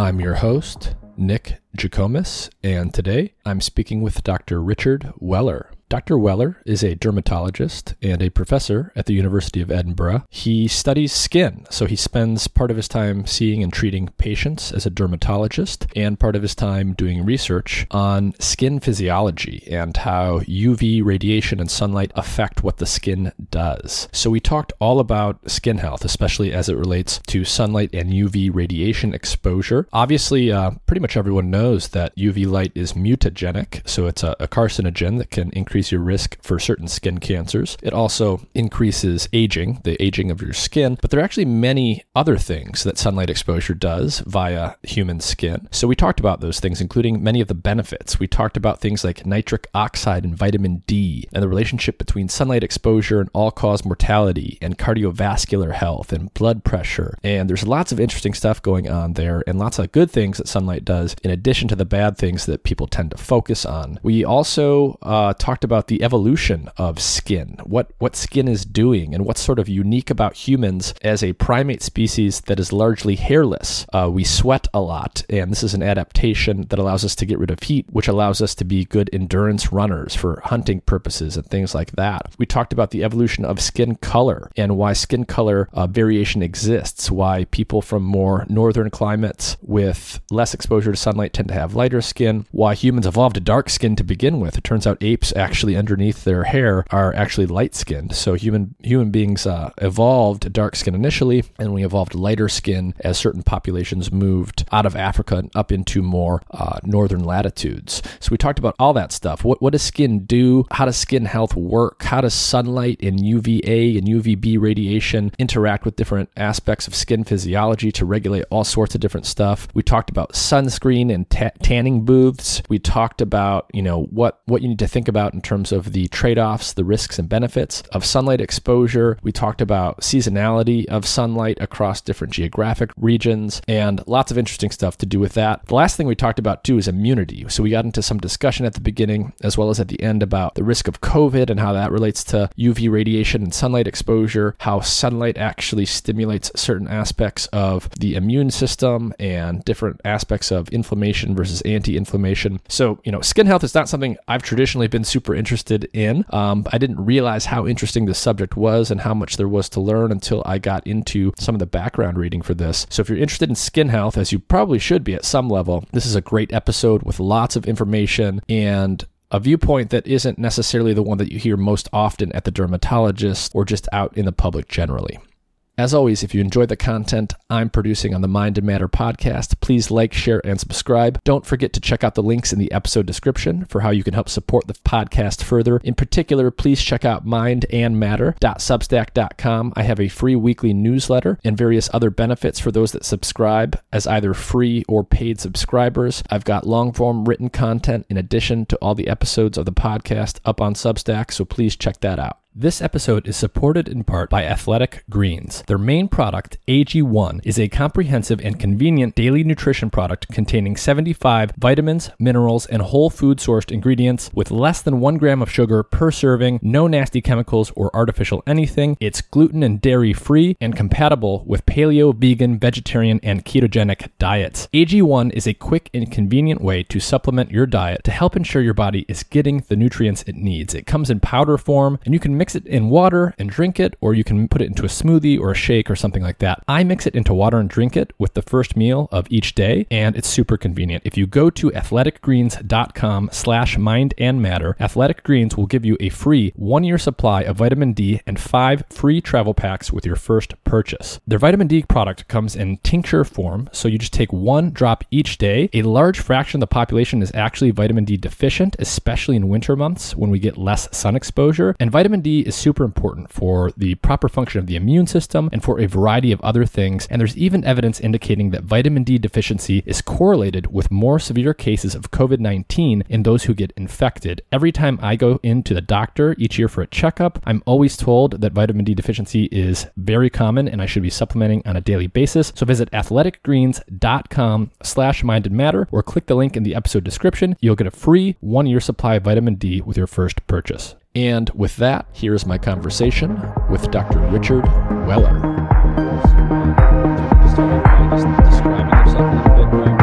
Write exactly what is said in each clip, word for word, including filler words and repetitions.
I'm your host, Nick Jikomes, and today I'm speaking with Doctor Richard Weller. Doctor Weller is a dermatologist and a professor at the University of Edinburgh. He studies skin, so he spends part of his time seeing and treating patients as a dermatologist and part of his time doing research on skin physiology and how U V radiation and sunlight affect what the skin does. So we talked all about skin health, especially as it relates to sunlight and U V radiation exposure. Obviously, uh, pretty much everyone knows that U V light is mutagenic, so it's a, a carcinogen that can increase your risk for certain skin cancers. It also increases aging, the aging of your skin, but there are actually many other things that sunlight exposure does via human skin. So we talked about those things, including many of the benefits. We talked about things like nitric oxide and vitamin D, and the relationship between sunlight exposure and all-cause mortality, and cardiovascular health, and blood pressure. And there's lots of interesting stuff going on there, and lots of good things that sunlight does, in addition to the bad things that people tend to focus on. We also uh, talked about the evolution of skin, what, what skin is doing, and what's sort of unique about humans as a primate species that is largely hairless. Uh, we sweat a lot, and this is an adaptation that allows us to get rid of heat, which allows us to be good endurance runners for hunting purposes and things like that. We talked about the evolution of skin color and why skin color uh, variation exists, why people from more northern climates with less exposure to sunlight tend to have lighter skin, why humans evolved a dark skin to begin with. It turns out apes actually underneath their hair are actually light-skinned. So human human beings uh, evolved dark skin initially, and we evolved lighter skin as certain populations moved out of Africa and up into more uh, northern latitudes. So we talked about all that stuff. What, what does skin do? How does skin health work? How does sunlight and U V A and U V B radiation interact with different aspects of skin physiology to regulate all sorts of different stuff? We talked about sunscreen and ta- tanning booths. We talked about, you know, what, what you need to think about in terms terms of the trade-offs, the risks and benefits of sunlight exposure. We talked about seasonality of sunlight across different geographic regions, and lots of interesting stuff to do with that. The last thing we talked about too is immunity. So we got into some discussion at the beginning as well as at the end about the risk of COVID and how that relates to U V radiation and sunlight exposure, how sunlight actually stimulates certain aspects of the immune system and different aspects of inflammation versus anti-inflammation. So, you know, skin health is not something I've traditionally been super interested in. Um, I didn't realize how interesting the subject was and how much there was to learn until I got into some of the background reading for this. So if you're interested in skin health, as you probably should be at some level, this is a great episode with lots of information and a viewpoint that isn't necessarily the one that you hear most often at the dermatologist or just out in the public generally. As always, if you enjoy the content I'm producing on the Mind and Matter podcast, please like, share, and subscribe. Don't forget to check out the links in the episode description for how you can help support the podcast further. In particular, please check out mind and matter dot substack dot com. I have a free weekly newsletter and various other benefits for those that subscribe as either free or paid subscribers. I've got long-form written content in addition to all the episodes of the podcast up on Substack, so please check that out. This episode is supported in part by Athletic Greens. Their main product, A G one, is a comprehensive and convenient daily nutrition product containing seventy-five vitamins, minerals, and whole food sourced ingredients with less than one gram of sugar per serving, no nasty chemicals or artificial anything. It's gluten and dairy free and compatible with paleo, vegan, vegetarian, and ketogenic diets. A G one is a quick and convenient way to supplement your diet to help ensure your body is getting the nutrients it needs. It comes in powder form, and you can mix it in water and drink it, or you can put it into a smoothie or a shake or something like that. I mix it into water and drink it with the first meal of each day, and it's super convenient. If you go to athletic greens dot com slash mind and matter, Athletic Greens will give you a free one-year supply of vitamin D and five free travel packs with your first purchase. Their vitamin D product comes in tincture form, so you just take one drop each day. A large fraction of the population is actually vitamin D deficient, especially in winter months when we get less sun exposure, and vitamin D is super important for the proper function of the immune system and for a variety of other things. And there's even evidence indicating that vitamin D deficiency is correlated with more severe cases of covid nineteen in those who get infected. Every time I go into the doctor each year for a checkup, I'm always told that vitamin D deficiency is very common and I should be supplementing on a daily basis. So visit athletic greens dot com slash mind and matter or click the link in the episode description. You'll get a free one-year supply of vitamin D with your first purchase. And with that, here's my conversation with Doctor Richard Weller. Just describing yourself a little bit.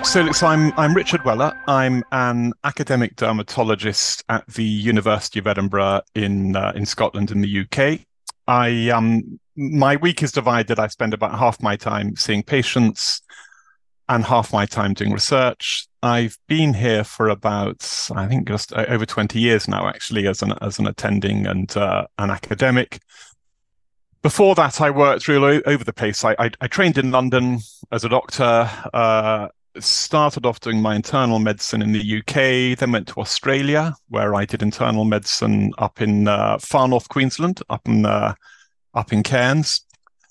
So, so I'm I'm Richard Weller. I'm an academic dermatologist at the University of Edinburgh in uh, in Scotland in the U K. I um my week is divided. I spend about half my time seeing patients and half my time doing research. I've been here for about, I think, just over twenty years now, actually, as an as an attending and uh, an academic. Before that, I worked really over the place. I I, I trained in London as a doctor. Uh, started off doing my internal medicine in the U K, then went to Australia, where I did internal medicine up in uh, far north Queensland, up in uh, up in Cairns.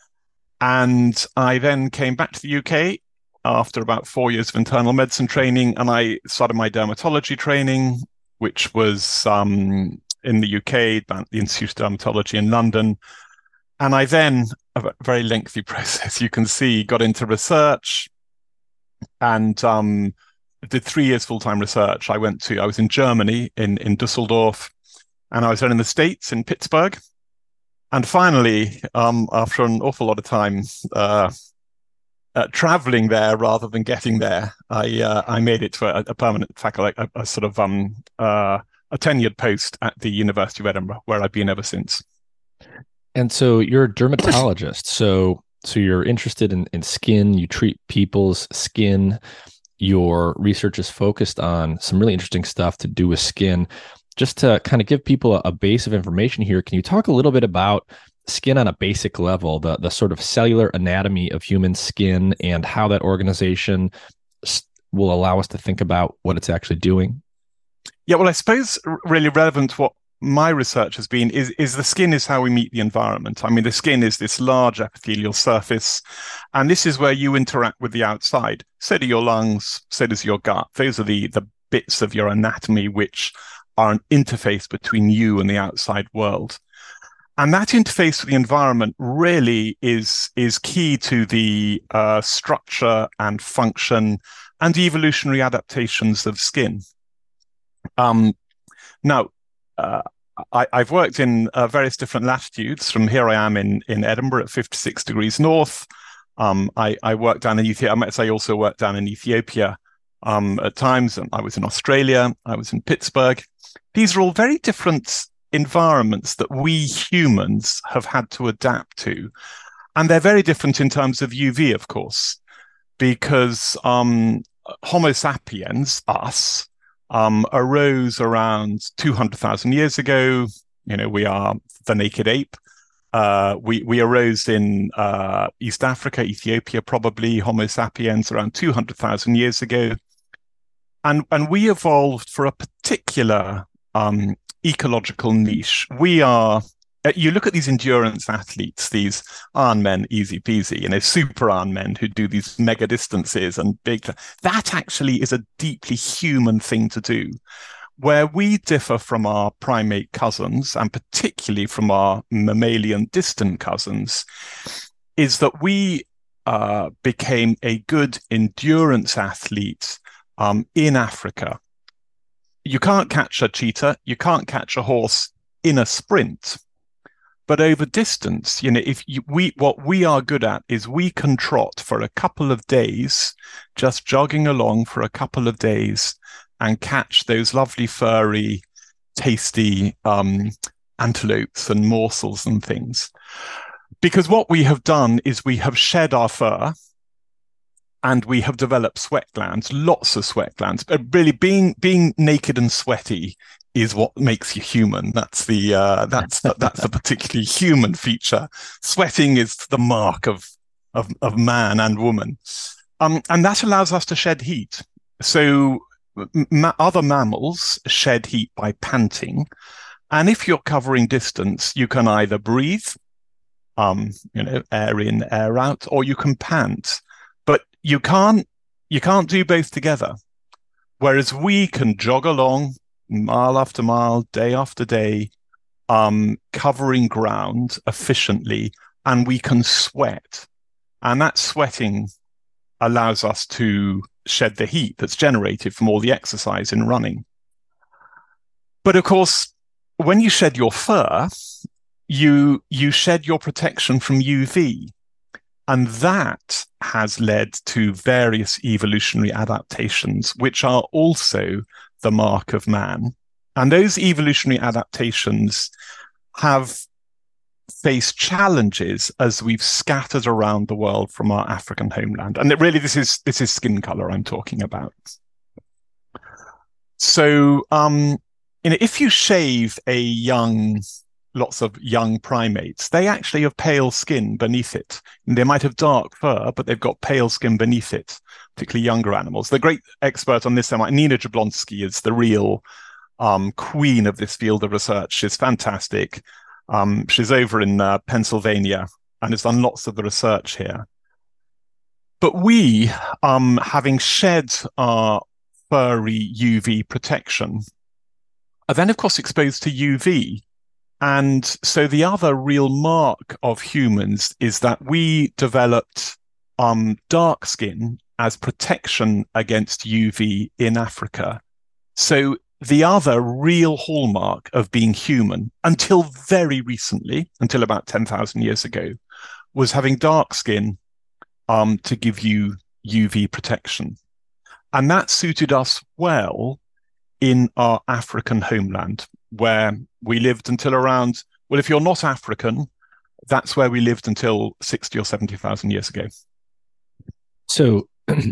And I then came back to the U K after about four years of internal medicine training, and I started my dermatology training, which was um, in the U K, the Institute of Dermatology in London. And I then, a very lengthy process, you can see, got into research and um, did three years full-time research. I went to, I was in Germany, in, in Dusseldorf, and I was then in the States, in Pittsburgh. And finally, um, after an awful lot of time uh, uh, traveling there rather than getting there, I uh, I made it to a, a permanent faculty, a, a sort of um, uh, a tenured post at the University of Edinburgh, where I've been ever since. And so you're a dermatologist. So so you're interested in, in skin, you treat people's skin. Your research is focused on some really interesting stuff to do with skin. Just to kind of give people a, a base of information here, can you talk a little bit about skin on a basic level, the, the sort of cellular anatomy of human skin and how that organization will allow us to think about what it's actually doing? Yeah, well, I suppose really relevant to what my research has been is, is the skin is how we meet the environment. I mean, the skin is this large epithelial surface, and this is where you interact with the outside. So do your lungs, so does your gut. Those are the, the bits of your anatomy which are an interface between you and the outside world. And that interface with the environment really is, is key to the uh, structure and function and the evolutionary adaptations of skin. Um, now, Uh, I, I've worked in uh, various different latitudes. From here I am in, in Edinburgh at fifty-six degrees north. Um, I, I worked down in Ethiopia. I might say I also worked down in Ethiopia um, at times. And I was in Australia. I was in Pittsburgh. These are all very different environments that we humans have had to adapt to. And they're very different in terms of U V, of course, because um, Homo sapiens, us, Um, arose around two hundred thousand years ago. You know, we are the naked ape. Uh, we, we arose in uh, East Africa, Ethiopia, probably, Homo sapiens, around two hundred thousand years ago. And, and we evolved for a particular um, ecological niche. We are, you look at these endurance athletes, these Ironmen, easy peasy, you know, super Ironmen who do these mega distances and big, that actually is a deeply human thing to do. Where we differ from our primate cousins, and particularly from our mammalian distant cousins, is that we uh, became a good endurance athlete um, in Africa. You can't catch a cheetah, you can't catch a horse in a sprint. But over distance, you know, if you, we, what we are good at is we can trot for a couple of days, just jogging along for a couple of days and catch those lovely, furry, tasty um, antelopes and morsels and things. Because what we have done is we have shed our fur and we have developed sweat glands, lots of sweat glands. But really being, being naked and sweaty is what makes you human. That's the uh, that's the, that's the particularly human feature. Sweating is the mark of of, of man and woman, um, and that allows us to shed heat. So ma- other mammals shed heat by panting, and if you're covering distance, you can either breathe, um, you know, air in, air out, or you can pant, but you can't you can't do both together. Whereas we can jog along mile after mile, day after day, um, covering ground efficiently, and we can sweat. And that sweating allows us to shed the heat that's generated from all the exercise in running. But of course, when you shed your fur, you, you shed your protection from U V. And that has led to various evolutionary adaptations, which are also the mark of man. And those evolutionary adaptations have faced challenges as we've scattered around the world from our African homeland. And it really, this is this is skin color I'm talking about. So, um, you know, if you shave a young, lots of young primates, they actually have pale skin beneath it. And they might have dark fur, but they've got pale skin beneath it, particularly younger animals. The great expert on this, Nina Jablonski, is the real um, queen of this field of research. She's fantastic. Um, she's over in uh, Pennsylvania and has done lots of the research here. But we, um, having shed our furry U V protection, are then, of course, exposed to U V. And so the other real mark of humans is that we developed um, dark skin as protection against U V in Africa. So the other real hallmark of being human, until very recently, until about ten thousand years ago, was having dark skin um, to give you U V protection. And that suited us well in our African homeland, where we lived until around, well, if you're not African, that's where we lived until sixty or seventy thousand years ago. So,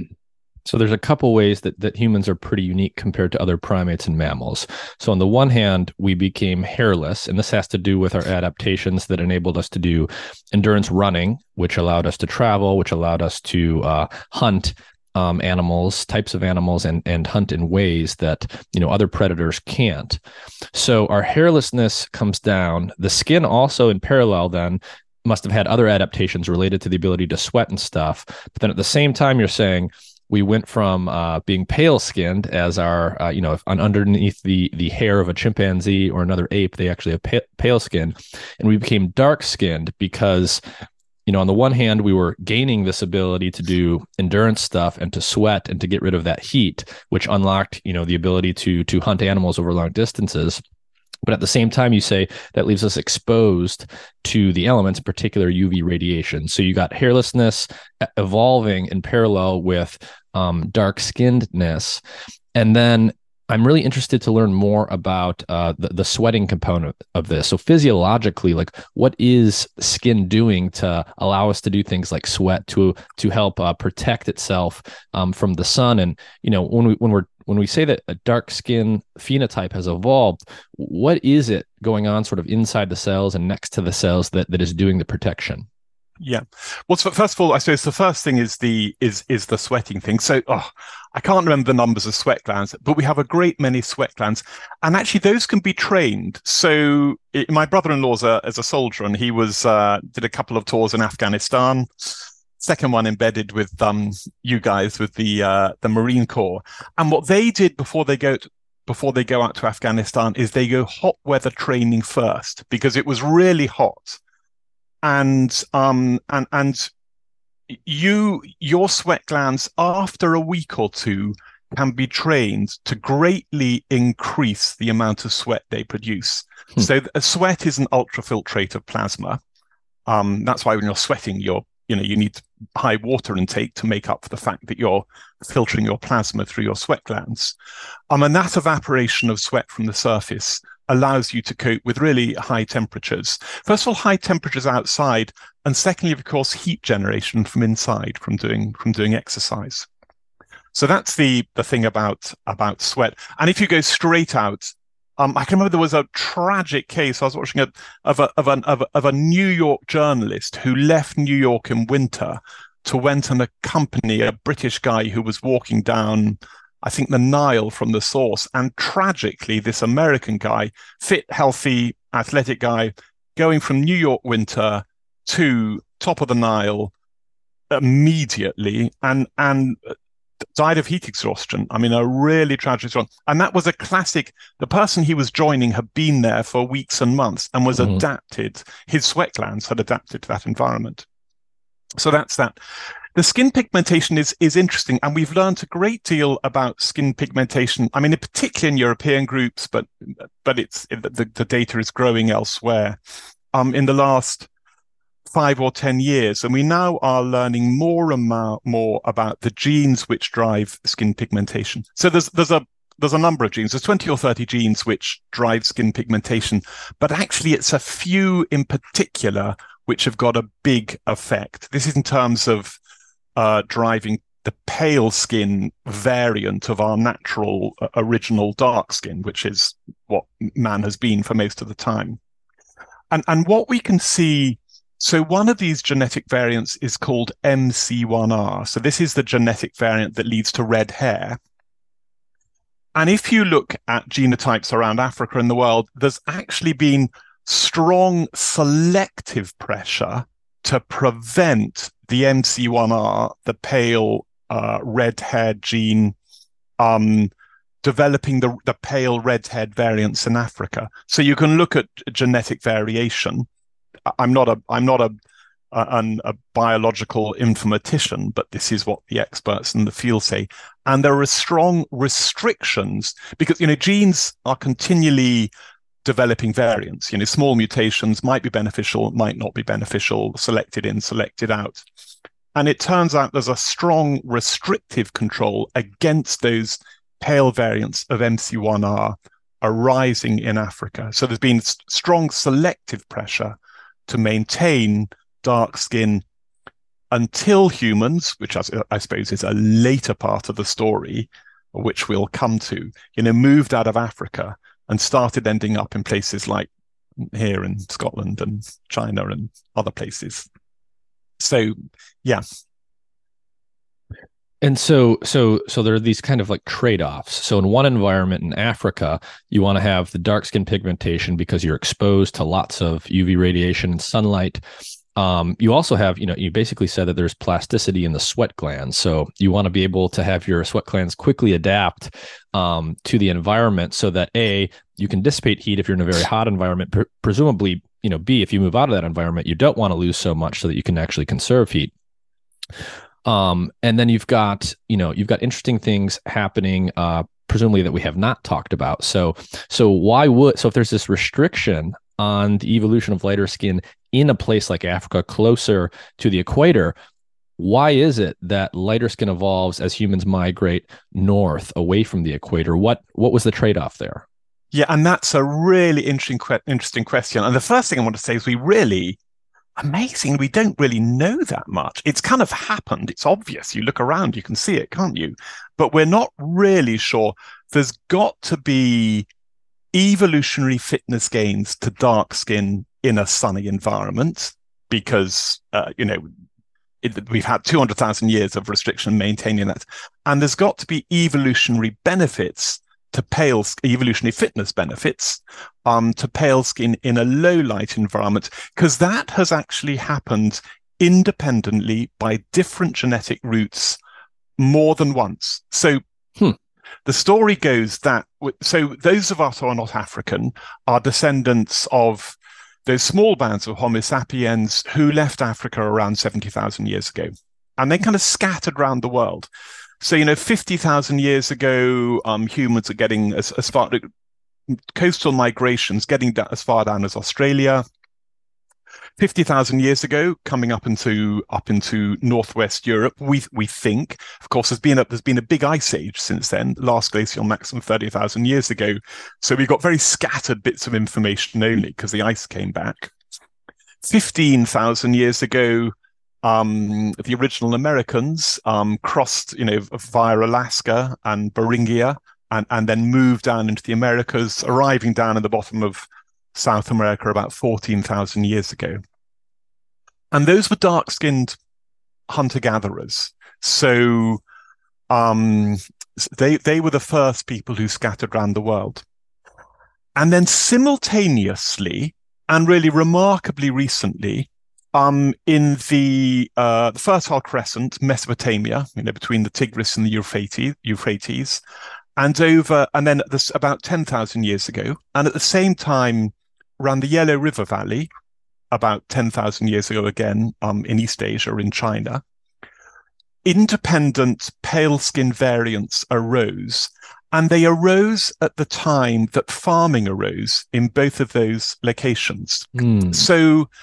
so there's a couple ways that, that humans are pretty unique compared to other primates and mammals. So on the one hand, we became hairless, and this has to do with our adaptations that enabled us to do endurance running, which allowed us to travel, which allowed us to uh, hunt Um, animals, types of animals, and and hunt in ways that, you know, other predators can't. So our hairlessness comes down. The skin also, in parallel, then must have had other adaptations related to the ability to sweat and stuff. But then at the same time, you're saying we went from uh, being pale-skinned as our, uh, you know, if on underneath the the hair of a chimpanzee or another ape, they actually have pa- pale skin, and we became dark-skinned because, you know, on the one hand, we were gaining this ability to do endurance stuff and to sweat and to get rid of that heat, which unlocked, you know, the ability to to hunt animals over long distances. But at the same time, you say that leaves us exposed to the elements, in particular U V radiation. So you got hairlessness evolving in parallel with um, dark-skinnedness. And then I'm really interested to learn more about uh, the, the sweating component of this. So physiologically, like, what is skin doing to allow us to do things like sweat to to help uh, protect itself um, from the sun? And, you know, when we when we're when we say that a dark skin phenotype has evolved, what is it going on sort of inside the cells and next to the cells that that is doing the protection? Yeah. Well, so first of all, I suppose the first thing is the is is the sweating thing. So, oh, I can't remember the numbers of sweat glands, but we have a great many sweat glands, and actually those can be trained. So, it, my brother-in-law's a, is a soldier, and he was uh, did a couple of tours in Afghanistan. Second one embedded with um you guys with the uh, the Marine Corps, and what they did before they go to, before they go out to Afghanistan is they go hot weather training first, because it was really hot. And um and and you your sweat glands after a week or two can be trained to greatly increase the amount of sweat they produce. Hmm. So a sweat is an ultrafiltrate of plasma. Um, that's why when you're sweating, you're you know you need high water intake to make up for the fact that you're filtering your plasma through your sweat glands. Um, and that evaporation of sweat from the surface allows you to cope with really high temperatures. First of all, high temperatures outside, and secondly, of course, heat generation from inside from doing from doing exercise. So that's the the thing about about sweat. And if you go straight out, um, I can remember there was a tragic case I was watching a, of a of an of a, of a New York journalist who left New York in winter to went and accompany a British guy who was walking down, I think, the Nile from the source. And tragically, this American guy, fit, healthy, athletic guy, going from New York winter to top of the Nile immediately and and died of heat exhaustion. I mean, a really tragic one. And that was a classic. The person he was joining had been there for weeks and months and was mm-hmm. adapted. His sweat glands had adapted to that environment. So that's that. The skin pigmentation is is interesting, and we've learned a great deal about skin pigmentation. I mean, in particular in European groups, but but it's the, the data is growing elsewhere. Um, in the last five or ten years, and we now are learning more and more, more about the genes which drive skin pigmentation. So there's there's a there's a number of genes. There's twenty or thirty genes which drive skin pigmentation, but actually it's a few in particular which have got a big effect. This is in terms of uh, driving the pale skin variant of our natural uh, original dark skin, which is what man has been for most of the time. And and what we can see, so one of these genetic variants is called M C one R. So this is the genetic variant that leads to red hair. And if you look at genotypes around Africa and the world, there's actually been strong selective pressure to prevent the M C one R, the pale uh, red-haired gene, um, developing the, the pale red-haired variants in Africa. So you can look at genetic variation. I'm not a I'm not a, a, a biological informatician, but this is what the experts in the field say. And there are strong restrictions because, you know, genes are continually developing variants. You know, small mutations might be beneficial, might not be beneficial, selected in, selected out. And it turns out there's a strong restrictive control against those pale variants of M C one R arising in Africa. So there's been strong selective pressure to maintain dark skin until humans, which I, I suppose is a later part of the story, which we'll come to, you know, moved out of Africa and started ending up in places like here in Scotland and China and other places. So, yeah. And so, so, so there are these kind of like trade-offs. So in one environment in Africa, you want to have the dark skin pigmentation because you're exposed to lots of U V radiation and sunlight. Um, you also have, you know, you basically said that there's plasticity in the sweat glands. So you want to be able to have your sweat glands quickly adapt um, to the environment so that A, you can dissipate heat if you're in a very hot environment. Pre- presumably, you know, B, if you move out of that environment, you don't want to lose so much so that you can actually conserve heat. Um, and then you've got, you know, you've got interesting things happening, uh, presumably that we have not talked about. So, so why would, so if there's this restriction on the evolution of lighter skin in a place like Africa, closer to the equator, why is it that lighter skin evolves as humans migrate north away from the equator? What, what was the trade-off there? Yeah, and that's a really interesting, interesting question. And the first thing I want to say is we really, amazing, we don't really know that much. It's kind of happened. It's obvious. You look around, you can see it, can't you? But we're not really sure. There's got to be evolutionary fitness gains to dark skin in a sunny environment because, uh, you know, it, we've had two hundred thousand years of restriction maintaining that. And there's got to be evolutionary benefits to pale, evolutionary fitness benefits um, to pale skin in a low light environment, because that has actually happened independently by different genetic routes more than once. So hmm. the story goes that, so those of us who are not African are descendants of those small bands of Homo sapiens who left Africa around seventy thousand years ago. And they kind of scattered around the world. So, you know, fifty thousand years ago, um, humans are getting as, as far, coastal migrations, getting da- as far down as Australia. fifty thousand years ago, coming up into up into northwest Europe, we we think. Of course, there's been a, there's been a big ice age since then, last glacial maximum thirty thousand years ago. So we've got very scattered bits of information only because the ice came back. fifteen thousand years ago, Um, the original Americans um, crossed, you know, via Alaska and Beringia, and, and then moved down into the Americas, arriving down at the bottom of South America about fourteen thousand years ago. And those were dark-skinned hunter-gatherers. So um, they they were the first people who scattered around the world. And then simultaneously, and really remarkably recently, Um, in the uh, the Fertile Crescent, Mesopotamia, you know, between the Tigris and the Euphrates, Euphrates, and over, and then this about ten thousand years ago, and at the same time, around the Yellow River Valley, about ten thousand years ago again, um, in East Asia, in China, independent pale skin variants arose, and they arose at the time that farming arose in both of those locations. Mm. So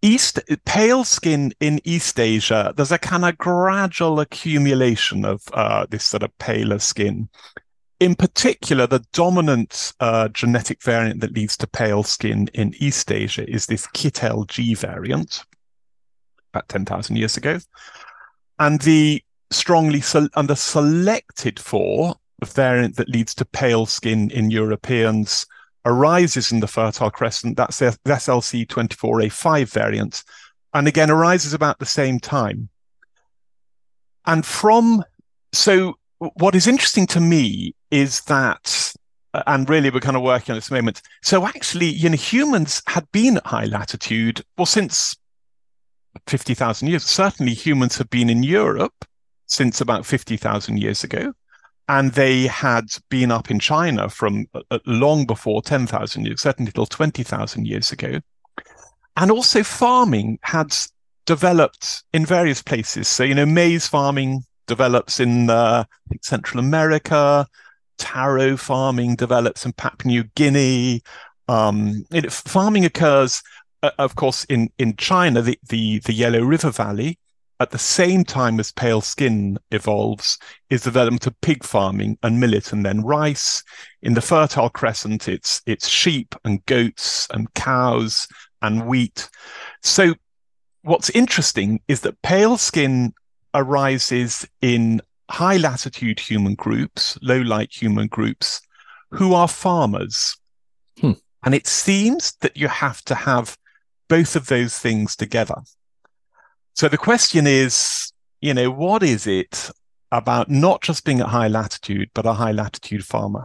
East pale skin in East Asia, there's a kind of gradual accumulation of uh, this sort of paler skin. In particular, the dominant uh, genetic variant that leads to pale skin in East Asia is this K I T L G variant, about ten thousand years ago. And the strongly se- and the selected for the variant that leads to pale skin in Europeans arises in the Fertile Crescent. That's the S L C twenty-four A five variant, and again arises about the same time. And from so what is interesting to me is that, and really we're kind of working on this moment. So actually, you know, humans had been at high latitude well since fifty thousand years. Certainly, humans have been in Europe since about fifty thousand years ago. And they had been up in China from uh, long before ten thousand years, certainly till twenty thousand years ago. And also farming had developed in various places. So, you know, maize farming develops in uh, I think Central America. Taro farming develops in Papua New Guinea. Um, it, farming occurs, uh, of course, in, in China, the, the, the Yellow River Valley. At the same time as pale skin evolves is the development of pig farming and millet and then rice. In the Fertile Crescent, it's it's sheep and goats and cows and wheat. So what's interesting is that pale skin arises in high latitude human groups, low light human groups, who are farmers. Hmm. And it seems that you have to have both of those things together. So the question is, you know, what is it about not just being at high latitude, but a high latitude farmer?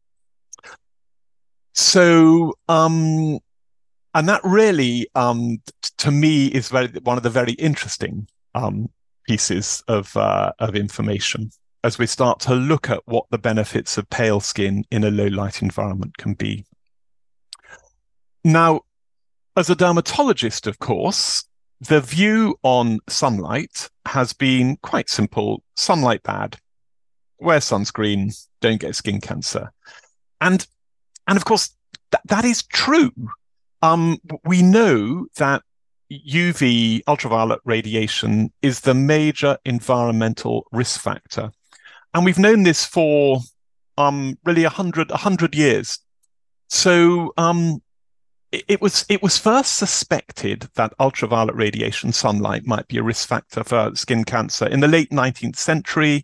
So, um, and that really, um, t- to me, is very, one of the very interesting um, pieces of uh, of information as we start to look at what the benefits of pale skin in a low light environment can be. Now, as a dermatologist, of course, the view on sunlight has been quite simple. Sunlight bad. Wear sunscreen. Don't get skin cancer. And, and of course, th- that is true. Um, we know that U V, ultraviolet radiation, is the major environmental risk factor. And we've known this for um, really a hundred, a hundred years. So, um, It was it was first suspected that ultraviolet radiation, sunlight, might be a risk factor for skin cancer in the late nineteenth century.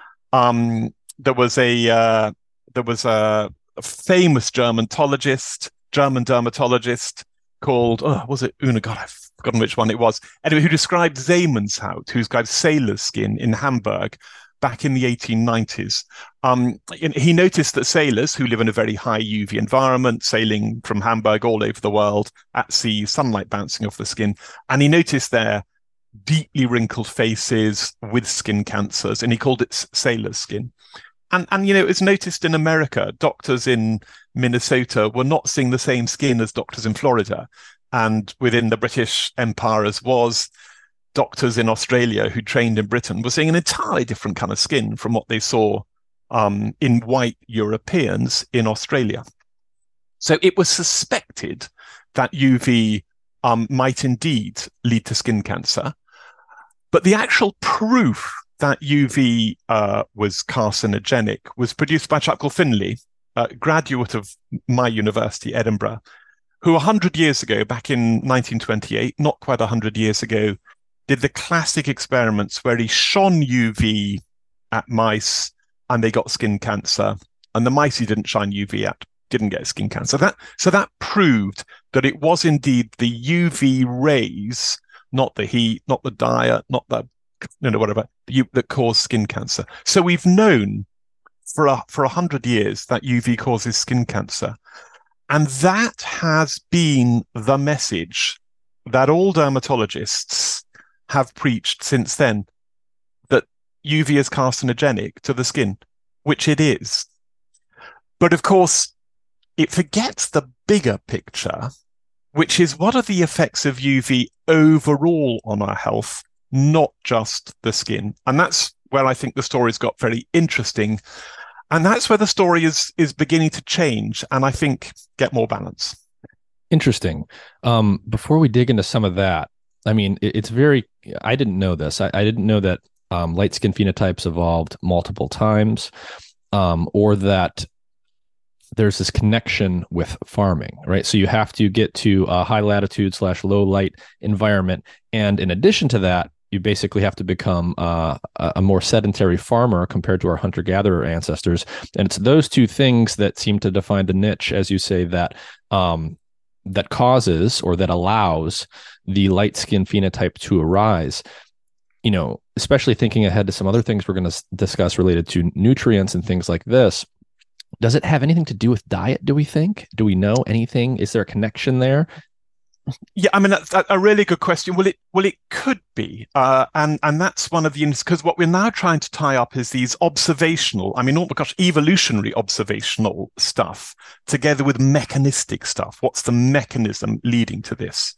Um, there was a uh, there was a, a famous dermatologist, German dermatologist called oh, was it Una? God, I've forgotten which one it was. Anyway, who described Seemannshaut, who described sailor's skin in Hamburg back in the eighteen nineties. Um, he noticed that sailors who live in a very high U V environment, sailing from Hamburg all over the world at sea, sunlight bouncing off the skin, and he noticed their deeply wrinkled faces with skin cancers, and he called it sailor's skin. And, and you know, it's noticed in America. Doctors in Minnesota were not seeing the same skin as doctors in Florida. And within the British Empire as was, doctors in Australia who trained in Britain were seeing an entirely different kind of skin from what they saw um, in white Europeans in Australia. So it was suspected that U V um, might indeed lead to skin cancer. But the actual proof that U V uh, was carcinogenic was produced by a chap called Finlay, a graduate of my university, Edinburgh, who one hundred years ago, back in nineteen twenty-eight, not quite one hundred years ago, did the classic experiments where he shone U V at mice and they got skin cancer, and the mice he didn't shine U V at didn't get skin cancer. That, so that proved that it was indeed the U V rays, not the heat, not the diet, not the, you know, whatever, that cause skin cancer. So we've known for a, for a hundred years that U V causes skin cancer. And that has been the message that all dermatologists have preached since then, that U V is carcinogenic to the skin, which it is. But of course, it forgets the bigger picture, which is what are the effects of U V overall on our health, not just the skin. And that's where I think the story's got very interesting. And that's where the story is, is beginning to change and I think get more balance. Interesting. Um, before we dig into some of that, I mean, it, it's very, I didn't know this. I, I didn't know that um, light skin phenotypes evolved multiple times, um, or that there's this connection with farming, right? So you have to get to a high latitude slash low light environment. And in addition to that, you basically have to become uh, a more sedentary farmer compared to our hunter-gatherer ancestors. And it's those two things that seem to define the niche, as you say, that um, that causes or that allows the light skin phenotype to arise. You know, especially thinking ahead to some other things we're going to discuss related to nutrients and things like this. Does it have anything to do with diet, do we think? Do we know anything? Is there a connection there? Yeah, I mean, that's a really good question. Well, it well, it could be, uh, and and that's one of the, because what we're now trying to tie up is these observational, I mean, oh my gosh, evolutionary observational stuff together with mechanistic stuff. What's the mechanism leading to this?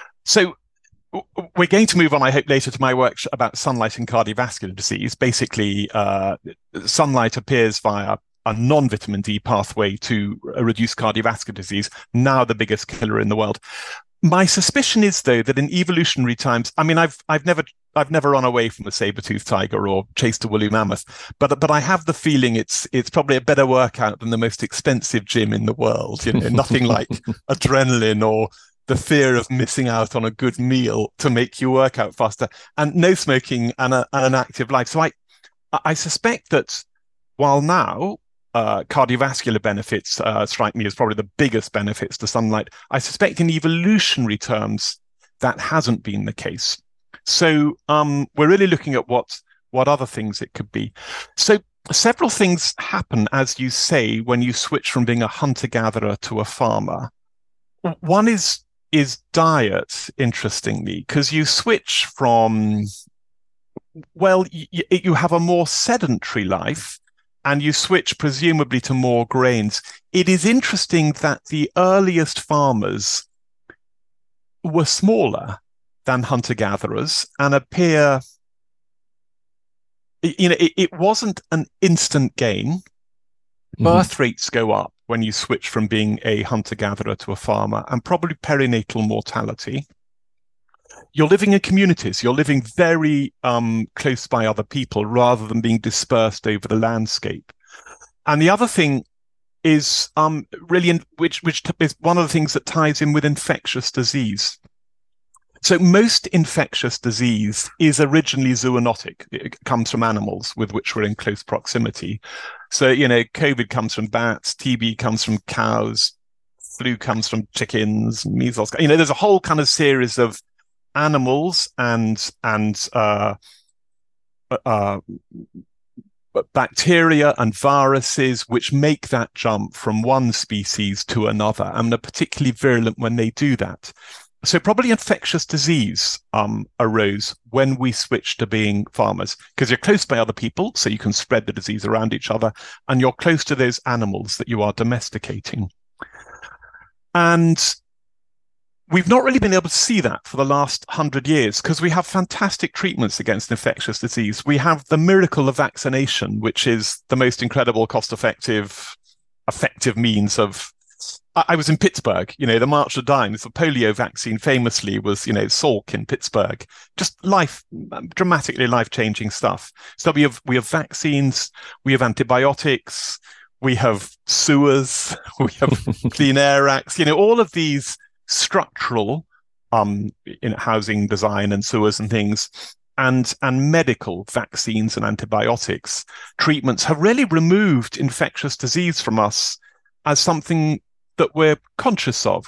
So we're going to move on, I hope, later to my work about sunlight and cardiovascular disease. Basically, uh, sunlight appears via a non-vitamin D pathway to reduce cardiovascular disease, now the biggest killer in the world. My suspicion is, though, that in evolutionary times, I mean, I've I've never I've never run away from a saber-toothed tiger or chased a woolly mammoth, but but I have the feeling it's it's probably a better workout than the most expensive gym in the world. You know, nothing like adrenaline or the fear of missing out on a good meal to make you work out faster, and no smoking and, a, and an active life. So I I suspect that while now Uh, cardiovascular benefits uh, strike me as probably the biggest benefits to sunlight, I suspect in evolutionary terms that hasn't been the case. So um, we're really looking at what what other things it could be. So several things happen, as you say, when you switch from being a hunter-gatherer to a farmer. One is is diet, interestingly, because you switch from, well, y- you have a more sedentary life, and you switch presumably to more grains. It is interesting that the earliest farmers were smaller than hunter-gatherers and appear, you know, it, it wasn't an instant gain. Mm-hmm. Birth rates go up when you switch from being a hunter-gatherer to a farmer, and probably perinatal mortality. You're living in communities. You're living very um, close by other people rather than being dispersed over the landscape. And the other thing is um, really, in, which which is one of the things that ties in with infectious disease. So most infectious disease is originally zoonotic. It comes from animals with which we're in close proximity. So, you know, COVID comes from bats, T B comes from cows, flu comes from chickens, measles. You know, there's a whole kind of series of animals and and uh, uh, bacteria and viruses which make that jump from one species to another, and are particularly virulent when they do that. So probably infectious disease um, arose when we switched to being farmers, because you're close by other people, so you can spread the disease around each other, and you're close to those animals that you are domesticating. And we've not really been able to see that for the last hundred years because we have fantastic treatments against infectious disease. We have the miracle of vaccination, which is the most incredible, cost-effective, effective means of. I was in Pittsburgh, you know, the March of Dimes, the polio vaccine famously was, you know, Salk in Pittsburgh. Just life, dramatically life-changing stuff. So we have we have vaccines, we have antibiotics, we have sewers, we have Clean Air Acts, you know, all of these structural um, in housing design and sewers and things, and and medical vaccines and antibiotics treatments have really removed infectious disease from us as something that we're conscious of.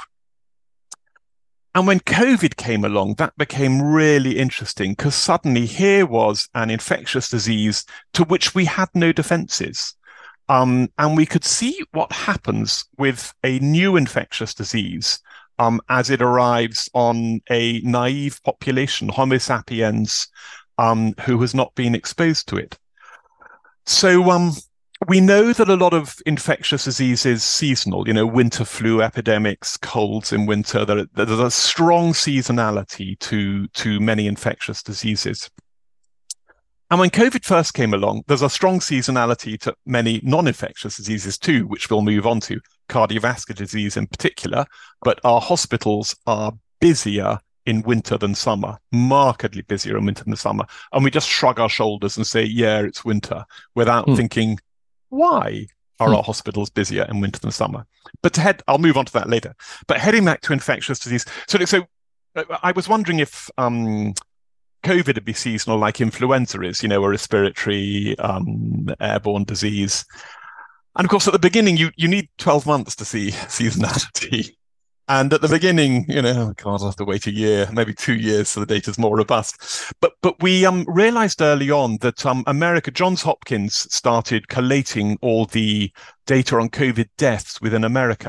And when COVID came along, that became really interesting because suddenly here was an infectious disease to which we had no defenses. Um, and we could see what happens with a new infectious disease um, as it arrives on a naive population, Homo sapiens, um, who has not been exposed to it. So um, we know that a lot of infectious disease is seasonal, you know, winter flu epidemics, colds in winter. There, there's a strong seasonality to, to many infectious diseases. And when COVID first came along, there's a strong seasonality to many non-infectious diseases too, which we'll move on to. cardiovascular disease in particular, but our hospitals are busier in winter than summer, markedly busier in winter than summer. And we just shrug our shoulders and say, yeah, it's winter, without Hmm. thinking, why are Hmm. our hospitals busier in winter than summer? But to head, I'll move on to that later. But heading back to infectious disease. So, so I was wondering if um, COVID would be seasonal like influenza is, you know, a respiratory um, airborne disease. And of course, at the beginning, you, you need twelve months to see seasonality. And at the beginning, you know, oh God, I'll have to wait a year, maybe two years, so the data's more robust. But but we um, realized early on that um, America, Johns Hopkins started collating all the data on COVID deaths within America.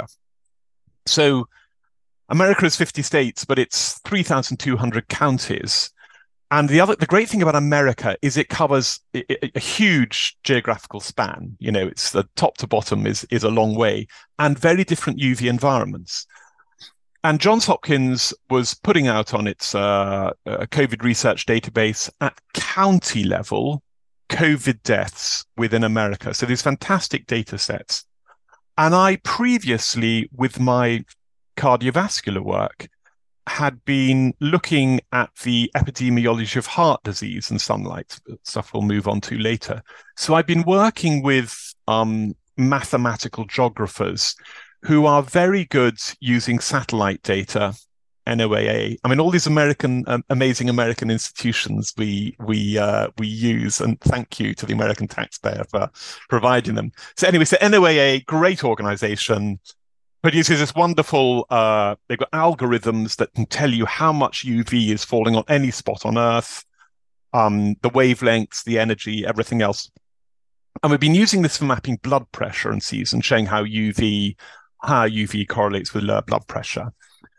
So America is fifty states, but it's three thousand two hundred counties. And the other, the great thing about America is it covers a, a huge geographical span. You know, it's the top to bottom is is a long way, and very different U V environments. And Johns Hopkins was putting out on its uh, uh, COVID research database at county level COVID deaths within America. So these fantastic data sets. And I previously, with my cardiovascular work, had been looking at the epidemiology of heart disease and sunlight, stuff we'll move on to later. So I've been working with um, mathematical geographers who are very good using satellite data, N O A A. I mean, all these American, um, amazing American institutions we we uh, we use, and thank you to the American taxpayer for providing them. So anyway, so N O A A, great organization, produces this wonderful, uh, they've got algorithms that can tell you how much U V is falling on any spot on Earth, um, the wavelengths, the energy, everything else. And we've been using this for mapping blood pressure and season, showing how U V, how U V correlates with lower blood pressure.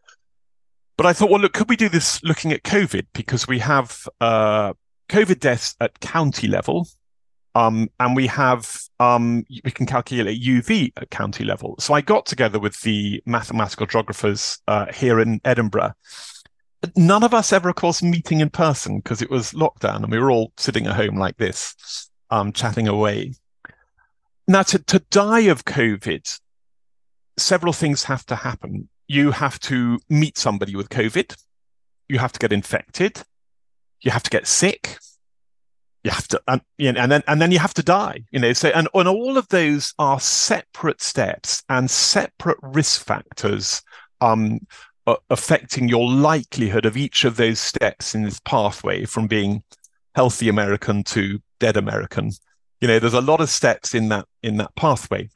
But I thought, well, look, could we do this looking at COVID? Because we have uh, COVID deaths at county level, um, and we have um, we can calculate U V at county level. So I got together with the mathematical geographers uh, here in Edinburgh. None of us ever, of course, meeting in person because it was lockdown, and we were all sitting at home like this, um, chatting away. Now, to, to die of COVID, several things have to happen. You have to meet somebody with COVID. You have to get infected. You have to get sick. You have to, and, you know, and then and then you have to die. You know, so and, and all of those are separate steps and separate risk factors, um, uh, affecting your likelihood of each of those steps in this pathway from being healthy American to dead American. You know, there's a lot of steps in that in that pathway.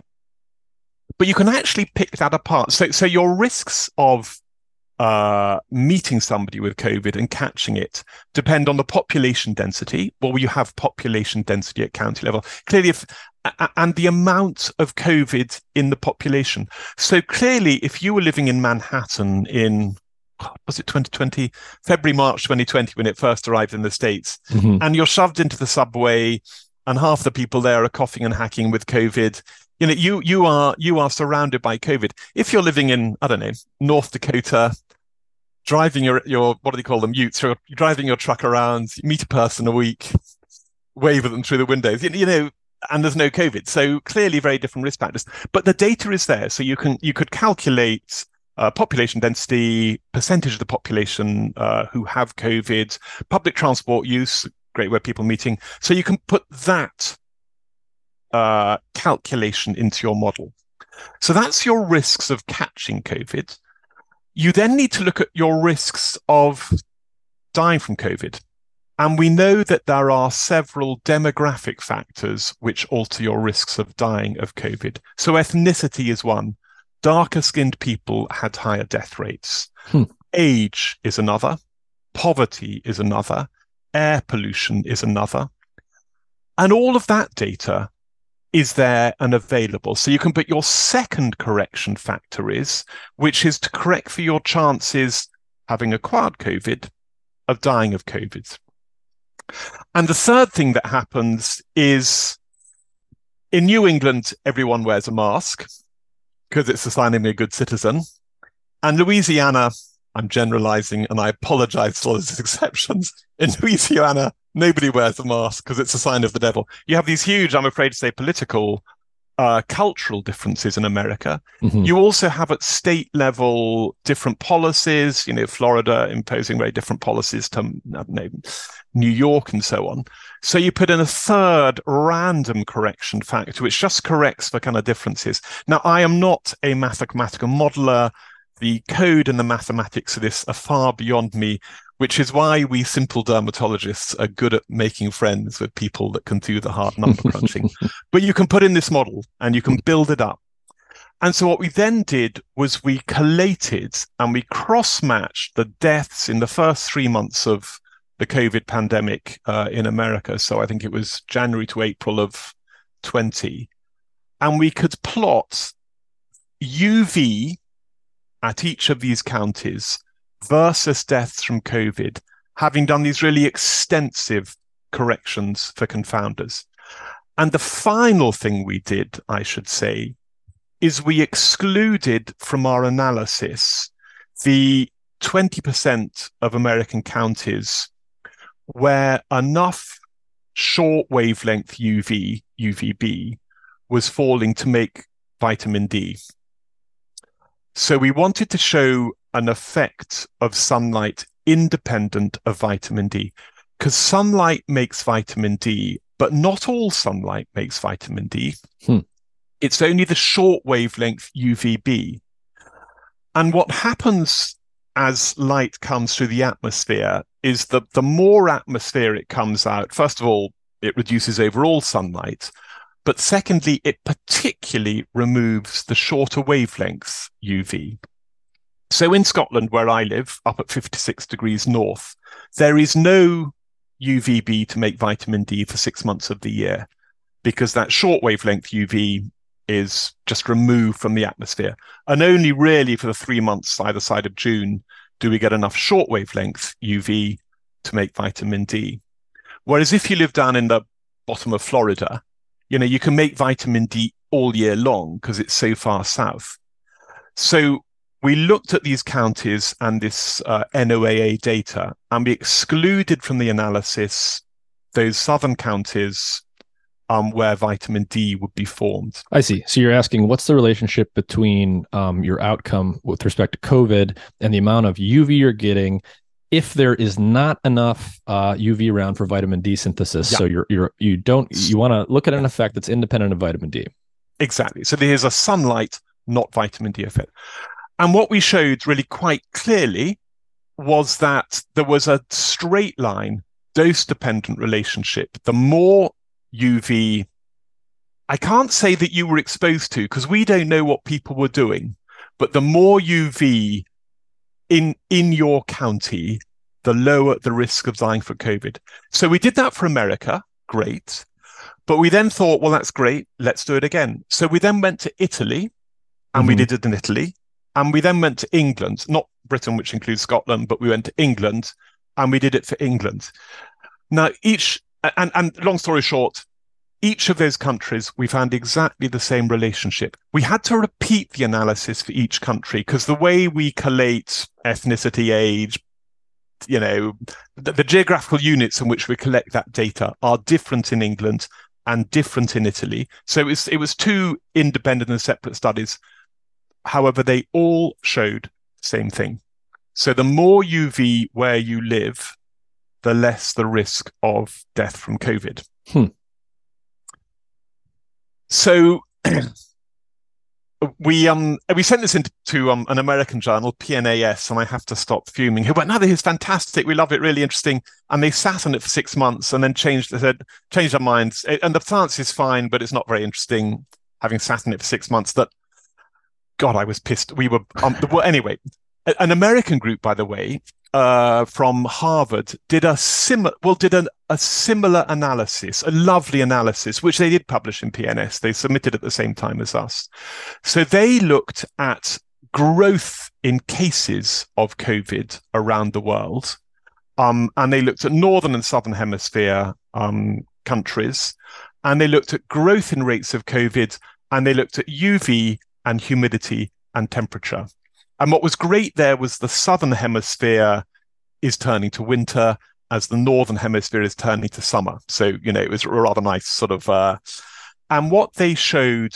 But you can actually pick that apart. So, so your risks of uh, meeting somebody with COVID and catching it depend on the population density. Well, you have population density at county level. Clearly, if and the amount of COVID in the population. So clearly, if you were living in Manhattan in, was it twenty twenty, February, March twenty twenty, when it first arrived in the States, mm-hmm. and you're shoved into the subway and half the people there are coughing and hacking with COVID, you know, you you are you are surrounded by COVID. If you're living in, I don't know, North Dakota, driving your your what do they call them, utes, you're driving your truck around, you meet a person a week, wave at them through the windows, you, you know, and there's no COVID. So clearly, very different risk factors. But the data is there, so you can you could calculate uh, population density, percentage of the population uh, who have COVID, public transport use, great where people meeting. So you can put that Uh, calculation into your model. So that's your risks of catching COVID. You then need to look at your risks of dying from COVID. And we know that there are several demographic factors which alter your risks of dying of COVID. So ethnicity is one. Darker skinned people had higher death rates. Hmm. Age is another. Poverty is another. Air pollution is another. And all of that data is there and available. So you can put your second correction factor is, which is to correct for your chances, having acquired COVID, of dying of COVID. And the third thing that happens is, in New England, everyone wears a mask because it's a sign of being a good citizen. And Louisiana, I'm generalizing and I apologize for all those exceptions. In Louisiana, nobody wears a mask because it's a sign of the devil. You have these huge, I'm afraid to say, political uh, cultural differences in America. Mm-hmm. You also have at state level different policies, you know, Florida imposing very different policies to, I don't know, New York and so on. So you put in a third random correction factor, which just corrects for kind of differences. Now, I am not a mathematical modeler. The code and the mathematics of this are far beyond me, which is why we simple dermatologists are good at making friends with people that can do the hard number crunching. But you can put in this model and you can build it up. And so what we then did was we collated and we cross-matched the deaths in the first three months of the COVID pandemic uh, in America. So I think it was January to April of twenty. And we could plot U V at each of these counties versus deaths from COVID, having done these really extensive corrections for confounders. And the final thing we did, I should say, is we excluded from our analysis the twenty percent of American counties where enough short wavelength U V, U V B, was falling to make vitamin D. So we wanted to show an effect of sunlight independent of vitamin D, because sunlight makes vitamin D, but not all sunlight makes vitamin D. Hmm. It's only the short wavelength U V B. And what happens as light comes through the atmosphere is that the more atmosphere it comes out, first of all, it reduces overall sunlight. But secondly, it particularly removes the shorter wavelength U V. So in Scotland, where I live, up at fifty-six degrees north, there is no U V B to make vitamin D for six months of the year, because that short wavelength U V is just removed from the atmosphere. And only really for the three months either side of June do we get enough short wavelength U V to make vitamin D. Whereas if you live down in the bottom of Florida, you know, you can make vitamin D all year long because it's so far south. So we looked at these counties and this uh, N O A A data, and we excluded from the analysis those southern counties um, where vitamin D would be formed. I see. So you're asking, what's the relationship between um, your outcome with respect to COVID and the amount of U V you're getting if there is not enough uh, U V around for vitamin D synthesis? Yeah. So you're you're you don't you want to look at an effect that's independent of vitamin D. Exactly. So there's a sunlight, not vitamin D effect. And what we showed really quite clearly was that there was a straight line dose-dependent relationship. The more U V, I can't say that you were exposed to, because we don't know what people were doing, but the more U V in, in your county, the lower the risk of dying from COVID. So we did that for America. Great. But we then thought, well, that's great. Let's do it again. So we then went to Italy, and mm-hmm. we did it in Italy. And we then went to England, not Britain, which includes Scotland, but we went to England, and we did it for England. Now, each, and, and long story short, each of those countries, we found exactly the same relationship. We had to repeat the analysis for each country because the way we collate ethnicity, age, you know, the, the geographical units in which we collect that data are different in England and different in Italy. So it was, it was two independent and separate studies. However, they all showed the same thing. So the more U V where you live, the less the risk of death from COVID. Hmm. So we um we sent this into um, an American journal, P N A S, and I have to stop fuming. Who went, no, this is fantastic. We love it, really interesting. And they sat on it for six months and then changed. They said, changed their minds. And the science is fine, but it's not very interesting. Having sat on it for six months, that. God, I was pissed. We were, um, well, anyway, an American group, by the way, uh, from Harvard did a similar, well, did an, a similar analysis, a lovely analysis, which they did publish in P N S. They submitted at the same time as us. So they looked at growth in cases of COVID around the world. Um, and they looked at Northern and Southern Hemisphere um, countries, and they looked at growth in rates of COVID, and they looked at U V and humidity and temperature. And what was great there was the Southern Hemisphere is turning to winter as the Northern Hemisphere is turning to summer. So, you know, it was a rather nice sort of, uh, and what they showed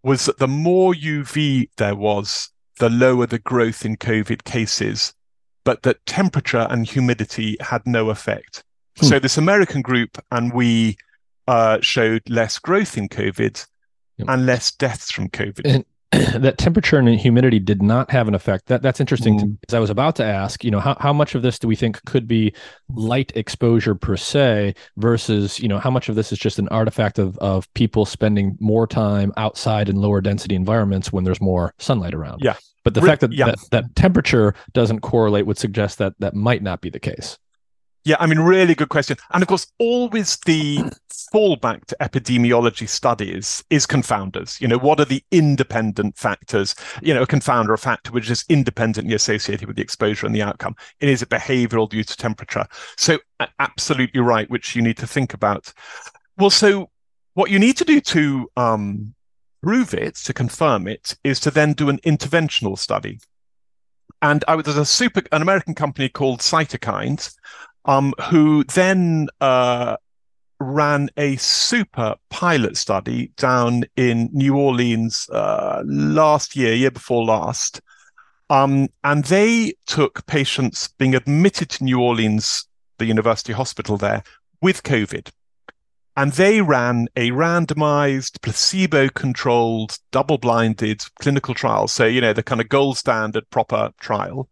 was that the more U V there was, the lower the growth in COVID cases, but that temperature and humidity had no effect. Hmm. So this American group and we uh, showed less growth in COVID yep. and less deaths from COVID. And that temperature and humidity did not have an effect. That that's interesting. Mm. To me, because I was about to ask, you know, how, how much of this do we think could be light exposure per se versus, you know, how much of this is just an artifact of of people spending more time outside in lower density environments when there's more sunlight around. Yeah. But the Re- fact that, yeah. that that temperature doesn't correlate would suggest that that might not be the case. Yeah, I mean, really good question. And of course, always the fallback to epidemiology studies is confounders. You know, what are the independent factors? You know, a confounder, a factor which is independently associated with the exposure and the outcome. It is a behavioral due to temperature. So absolutely right, which you need to think about. Well, so what you need to do to um, prove it, to confirm it, is to then do an interventional study. And I was there's a super, an American company called Cytokines, Um, who then uh, ran a super pilot study down in New Orleans uh, last year, year before last. Um, and they took patients being admitted to New Orleans, the University Hospital there, with COVID. And they ran a randomized, placebo-controlled, double-blinded clinical trial. So, you know, the kind of gold standard proper trial,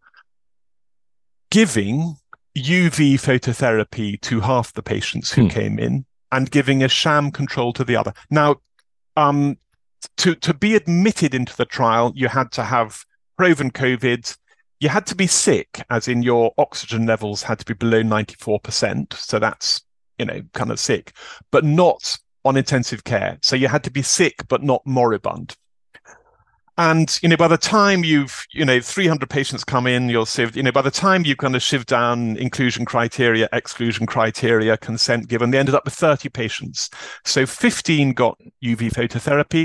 giving U V phototherapy to half the patients who hmm. came in and giving a sham control to the other. Now, um, to, to be admitted into the trial, you had to have proven COVID. You had to be sick, as in your oxygen levels had to be below ninety-four percent. So that's, you know, kind of sick, but not on intensive care. So you had to be sick, but not moribund. And, you know, by the time you've, you know, three hundred patients come in, you're sieved, you know, by the time you kind of shiv down inclusion criteria, exclusion criteria, consent given, they ended up with thirty patients. So fifteen got U V phototherapy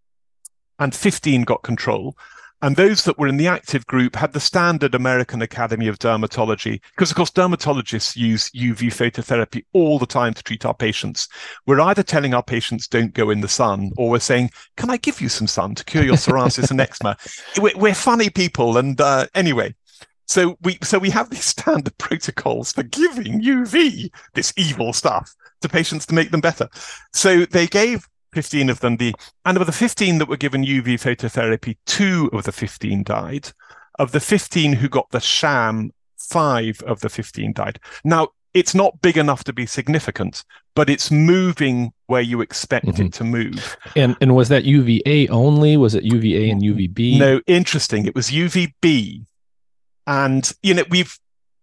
and fifteen got control. And those that were in the active group had the standard American Academy of Dermatology, because, of course, dermatologists use U V phototherapy all the time to treat our patients. We're either telling our patients don't go in the sun, or we're saying, can I give you some sun to cure your psoriasis and eczema? We're, we're funny people. And uh, anyway, so we so we have these standard protocols for giving U V, this evil stuff, to patients to make them better. So they gave fifteen of them, the and of the fifteen that were given U V phototherapy, two of the fifteen died. Of the fifteen who got the sham, five of the fifteen died. Now, it's not big enough to be significant, but it's moving where you expect mm-hmm. it to move. And and was that U V A only? Was it U V A and U V B? No, interesting. It was U V B. And, you know, we've...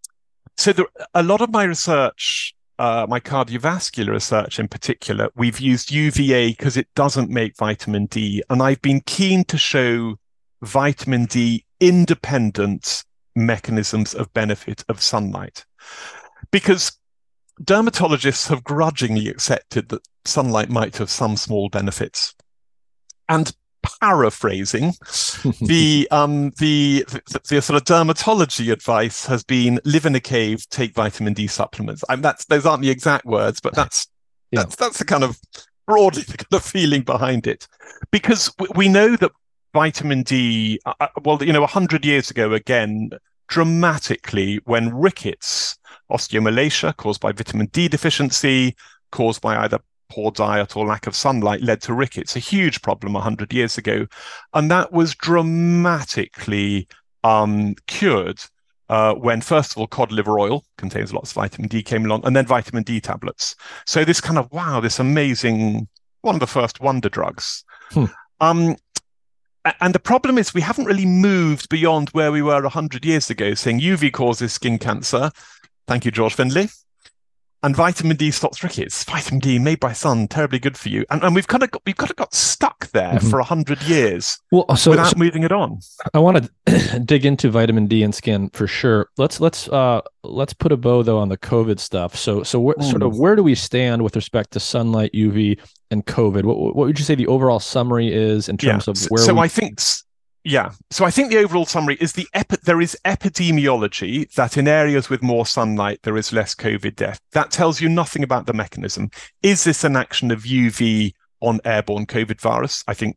So there, a lot of my research... Uh, my cardiovascular research in particular, we've used U V A because it doesn't make vitamin D. And I've been keen to show vitamin D independent mechanisms of benefit of sunlight. Because dermatologists have grudgingly accepted that sunlight might have some small benefits. And paraphrasing, the, um, the the the sort of dermatology advice has been live in a cave, take vitamin D supplements. I mean, that's those aren't the exact words, but that's yeah. that's that's the kind of broadly the kind of feeling behind it. Because we know that vitamin D, uh, well, you know, a hundred years ago, again, dramatically, when rickets, osteomalacia caused by vitamin D deficiency, caused by either poor diet or lack of sunlight, led to rickets, a huge problem one hundred years ago. And that was dramatically um, cured uh, when, first of all, cod liver oil contains lots of vitamin D came along, and then vitamin D tablets. So this kind of, wow, this amazing, one of the first wonder drugs. Hmm. Um, and the problem is we haven't really moved beyond where we were one hundred years ago, saying U V causes skin cancer. Thank you, George Findlay. And vitamin D stops rickets. Vitamin D made by sun, terribly good for you. And, and we've kind of got, we've kind of got stuck there mm-hmm. for a hundred years well, so, without so moving it on. I want to dig into vitamin D and skin for sure. Let's let's uh, let's put a bow though on the COVID stuff. So so wh- mm. sort of where do we stand with respect to sunlight, U V, and COVID? What what would you say the overall summary is in terms yeah. of where? So we... I think. Yeah. So I think the overall summary is the epi- there is epidemiology that in areas with more sunlight, there is less COVID death. That tells you nothing about the mechanism. Is this an action of U V on airborne COVID virus? I think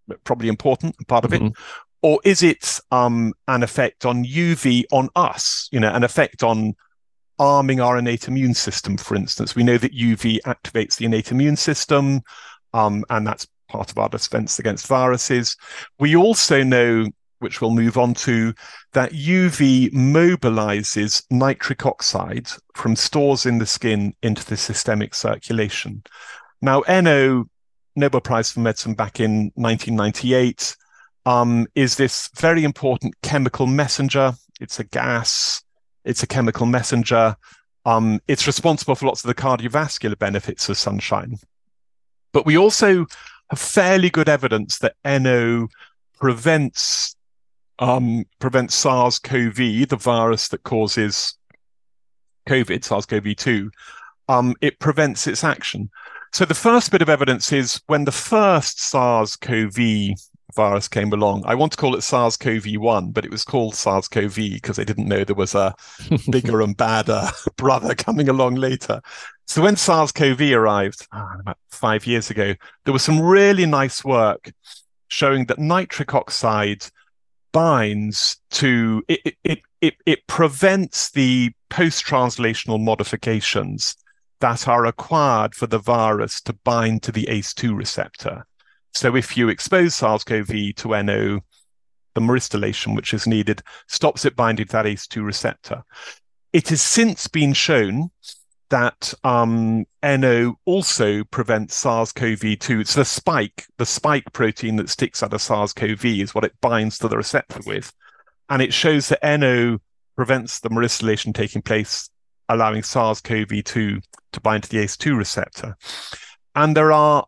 probably important part of Mm-hmm. it, or is it um, an effect on U V on us? You know, an effect on arming our innate immune system, for instance. We know that U V activates the innate immune system, um, and that's part of our defense against viruses. We also know, which we'll move on to, that U V mobilizes nitric oxide from stores in the skin into the systemic circulation. Now, N O, Nobel Prize for Medicine back in nineteen ninety-eight, um, is this very important chemical messenger. It's a gas. It's a chemical messenger. Um, it's responsible for lots of the cardiovascular benefits of sunshine. But we also have fairly good evidence that N O prevents um, prevents SARS-C o V, the virus that causes COVID, SARS-C o V two. Um, it prevents its action. So the first bit of evidence is when the first SARS-C o V virus came along. I want to call it SARS-C o V one, but it was called SARS-C o V because they didn't know there was a bigger and badder brother coming along later. So when SARS-C o V arrived oh, about five years ago, there was some really nice work showing that nitric oxide binds to, it, it, it, it prevents the post-translational modifications that are required for the virus to bind to the A C E two receptor. So if you expose SARS-C o V to N O, the myristoylation which is needed stops it binding to that A C E two receptor. It has since been shown that um, N O also prevents SARS-C o V two. It's the spike, the spike protein that sticks out of SARS-C o V is what it binds to the receptor with. And it shows that N O prevents the myristoylation taking place, allowing SARS-C o V two to bind to the A C E two receptor. And there are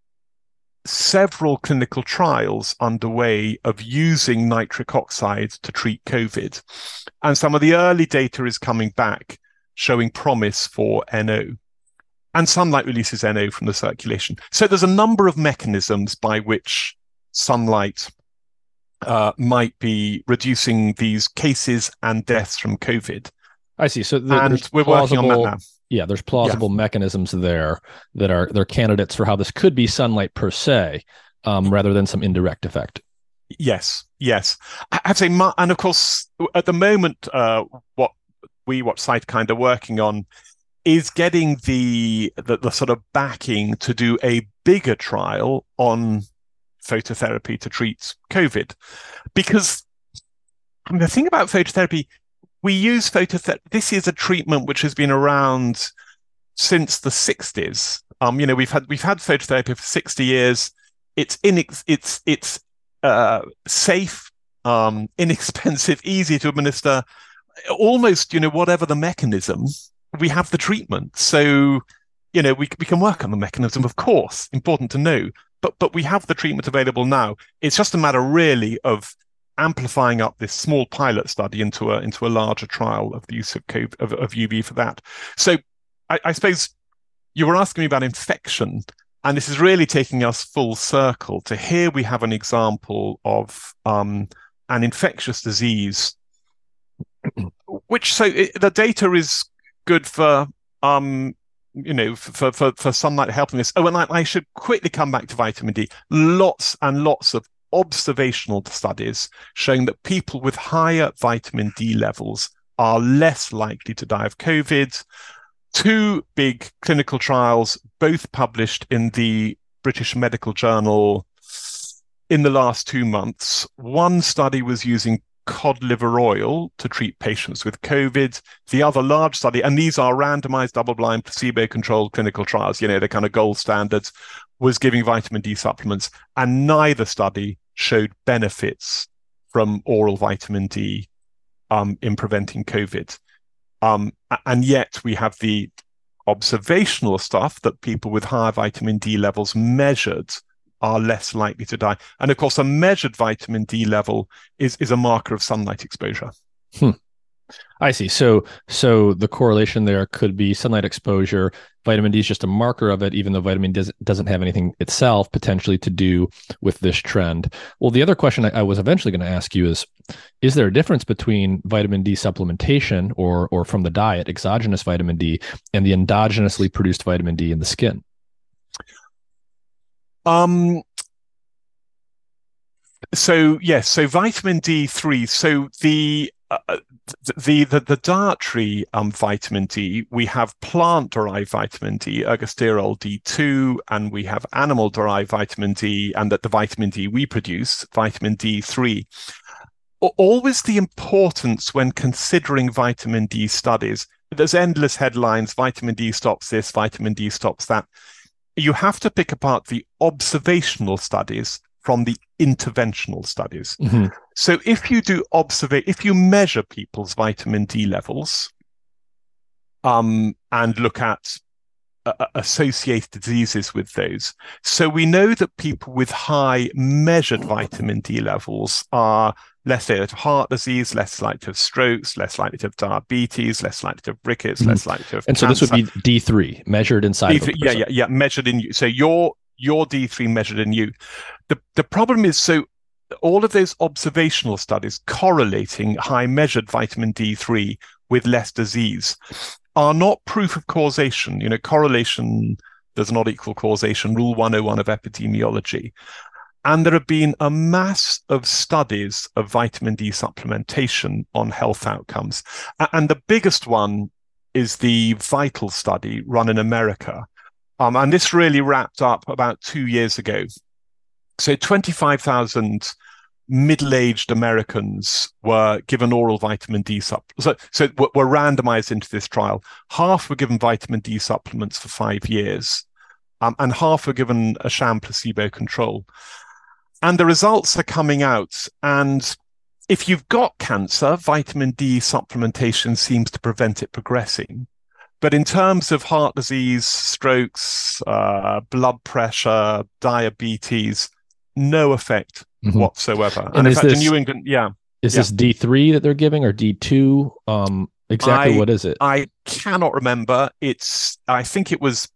several clinical trials underway of using nitric oxide to treat COVID. And some of the early data is coming back showing promise for N O. And sunlight releases N O from the circulation. So there's a number of mechanisms by which sunlight uh, might be reducing these cases and deaths from COVID. I see. So there, and we're working on that now. Yeah, there's plausible yeah. mechanisms there that are they're candidates for how this could be sunlight per se, um, rather than some indirect effect. Yes, yes. I'd say, and of course, at the moment, uh, what we, what Cytokine are working on is getting the, the the sort of backing to do a bigger trial on phototherapy to treat COVID, because I mean, the thing about phototherapy. We use phototherapy. This is a treatment which has been around since the sixties. Um, you know, we've had we've had phototherapy for sixty years. It's inex- it's it's uh, safe, um, inexpensive, easy to administer. Almost, you know, whatever the mechanism, we have the treatment. So, you know, we we can work on the mechanism, of course. Important to know, but but we have the treatment available now. It's just a matter, really, of amplifying up this small pilot study into a into a larger trial of the use of COVID, of, of U V for that. So I, I suppose you were asking me about infection, and this is really taking us full circle to here we have an example of um, an infectious disease, which so it, the data is good for um, you know for for for sunlight helping us. Oh, and I, I should quickly come back to vitamin D. Lots and lots of observational studies showing that people with higher vitamin D levels are less likely to die of COVID. Two big clinical trials, both published in the British Medical Journal in the last two months. One study was using cod liver oil to treat patients with COVID. The other large study, and these are randomized, double-blind, placebo-controlled clinical trials, you know, they're kind of gold standards, was giving vitamin D supplements, and neither study showed benefits from oral vitamin D um, in preventing COVID. Um, and yet we have the observational stuff that people with higher vitamin D levels measured are less likely to die. And of course, a measured vitamin D level is, is a marker of sunlight exposure. Hmm. I see. So so the correlation there could be sunlight exposure. Vitamin D is just a marker of it, even though vitamin D doesn't have anything itself potentially to do with this trend. Well, the other question I, I was eventually going to ask you is, is there a difference between vitamin D supplementation or or from the diet, exogenous vitamin D, and the endogenously produced vitamin D in the skin? Um. So yes, so vitamin D three. So the uh, the, the the dietary um, vitamin D, we have plant-derived vitamin D, ergosterol D two, and we have animal-derived vitamin D, and that the vitamin D we produce, vitamin D three. Always the importance when considering vitamin D studies. There's endless headlines, vitamin D stops this, vitamin D stops that. You have to pick apart the observational studies from the interventional studies. Mm-hmm. So if you do observe, if you measure people's vitamin D levels um, and look at uh, associated diseases with those, so we know that people with high measured vitamin D levels are less likely to have heart disease, less likely to have strokes, less likely to have diabetes, less likely to have rickets, mm-hmm. less likely to have And cancer. So this would be D three measured inside D three, of a person. Yeah, yeah, yeah, measured in you. So your your D three measured in you. The the problem is, so all of those observational studies correlating high measured vitamin D three with less disease are not proof of causation. You know, correlation does not equal causation, rule one oh one of epidemiology. And there have been a mass of studies of vitamin D supplementation on health outcomes. And the biggest one is the VITAL study run in America. Um, and this really wrapped up about two years ago. So twenty-five thousand middle-aged Americans were given oral vitamin D supplements. So, so were randomized into this trial. Half were given vitamin D supplements for five years, um, and half were given a sham placebo control. And the results are coming out. And if you've got cancer, vitamin D supplementation seems to prevent it progressing. But in terms of heart disease, strokes, uh, blood pressure, diabetes, no effect mm-hmm. whatsoever. And, and in fact, this, in New England, yeah. Is yeah. this D three that they're giving or D two? Um, exactly I, what is it? I cannot remember. It's, I think it was,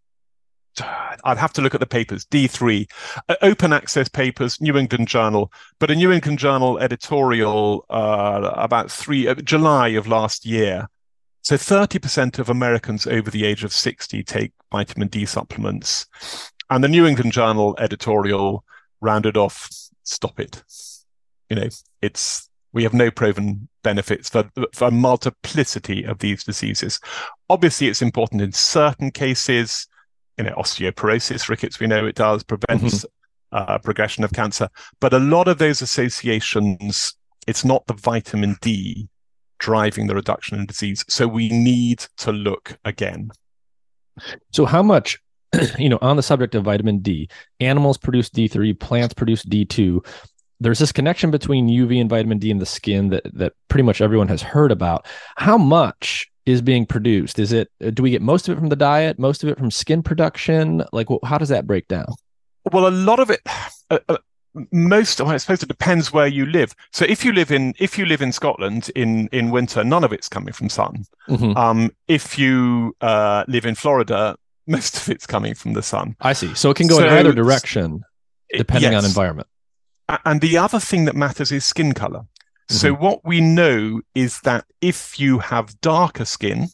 I'd have to look at the papers, D three, uh, open access papers, New England Journal, but a New England Journal editorial uh, about three, uh, July of last year. So thirty percent of Americans over the age of sixty take vitamin D supplements. And the New England Journal editorial rounded off, stop it. You know, it's, we have no proven benefits for, for a multiplicity of these diseases. Obviously, it's important in certain cases. You know, osteoporosis, rickets, we know it does, prevents mm-hmm. uh, progression of cancer. But a lot of those associations, it's not the vitamin D driving the reduction in disease. So we need to look again. So how much, you know, on the subject of vitamin D, animals produce D three, plants produce D two. There's this connection between U V and vitamin D in the skin that that pretty much everyone has heard about. How much is being produced? Is it, do we get most of it from the diet, most of it from skin production? Like, well, how does that break down? Well, a lot of it, uh, uh, most, well, I suppose it depends where you live. So if you live in, if you live in Scotland in, in winter, none of it's coming from sun. Mm-hmm. Um, if you uh, live in Florida, most of it's coming from the sun. I see. So it can go so, in either direction, depending yes. on environment. And the other thing that matters is skin color. Mm-hmm. So what we know is that if you have darker skin,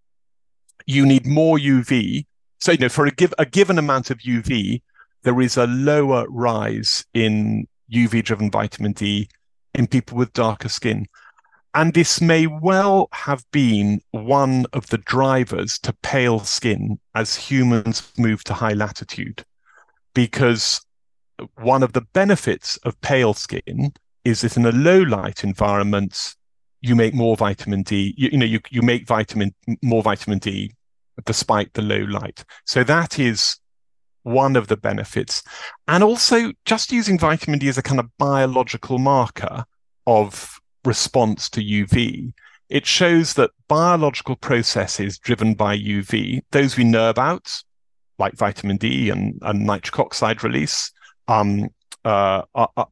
you need more U V. So, you know, for a, give, a given amount of U V, there is a lower rise in U V-driven vitamin D in people with darker skin. And this may well have been one of the drivers to pale skin as humans move to high latitude, because one of the benefits of pale skin is that in a low light environment, you make more vitamin D. You, you know, you, you make vitamin more vitamin D despite the low light. So that is one of the benefits. And also just using vitamin D as a kind of biological marker of response to U V, it shows that biological processes driven by U V, those we know about, like vitamin D and, and nitric oxide release, um, uh, are, are,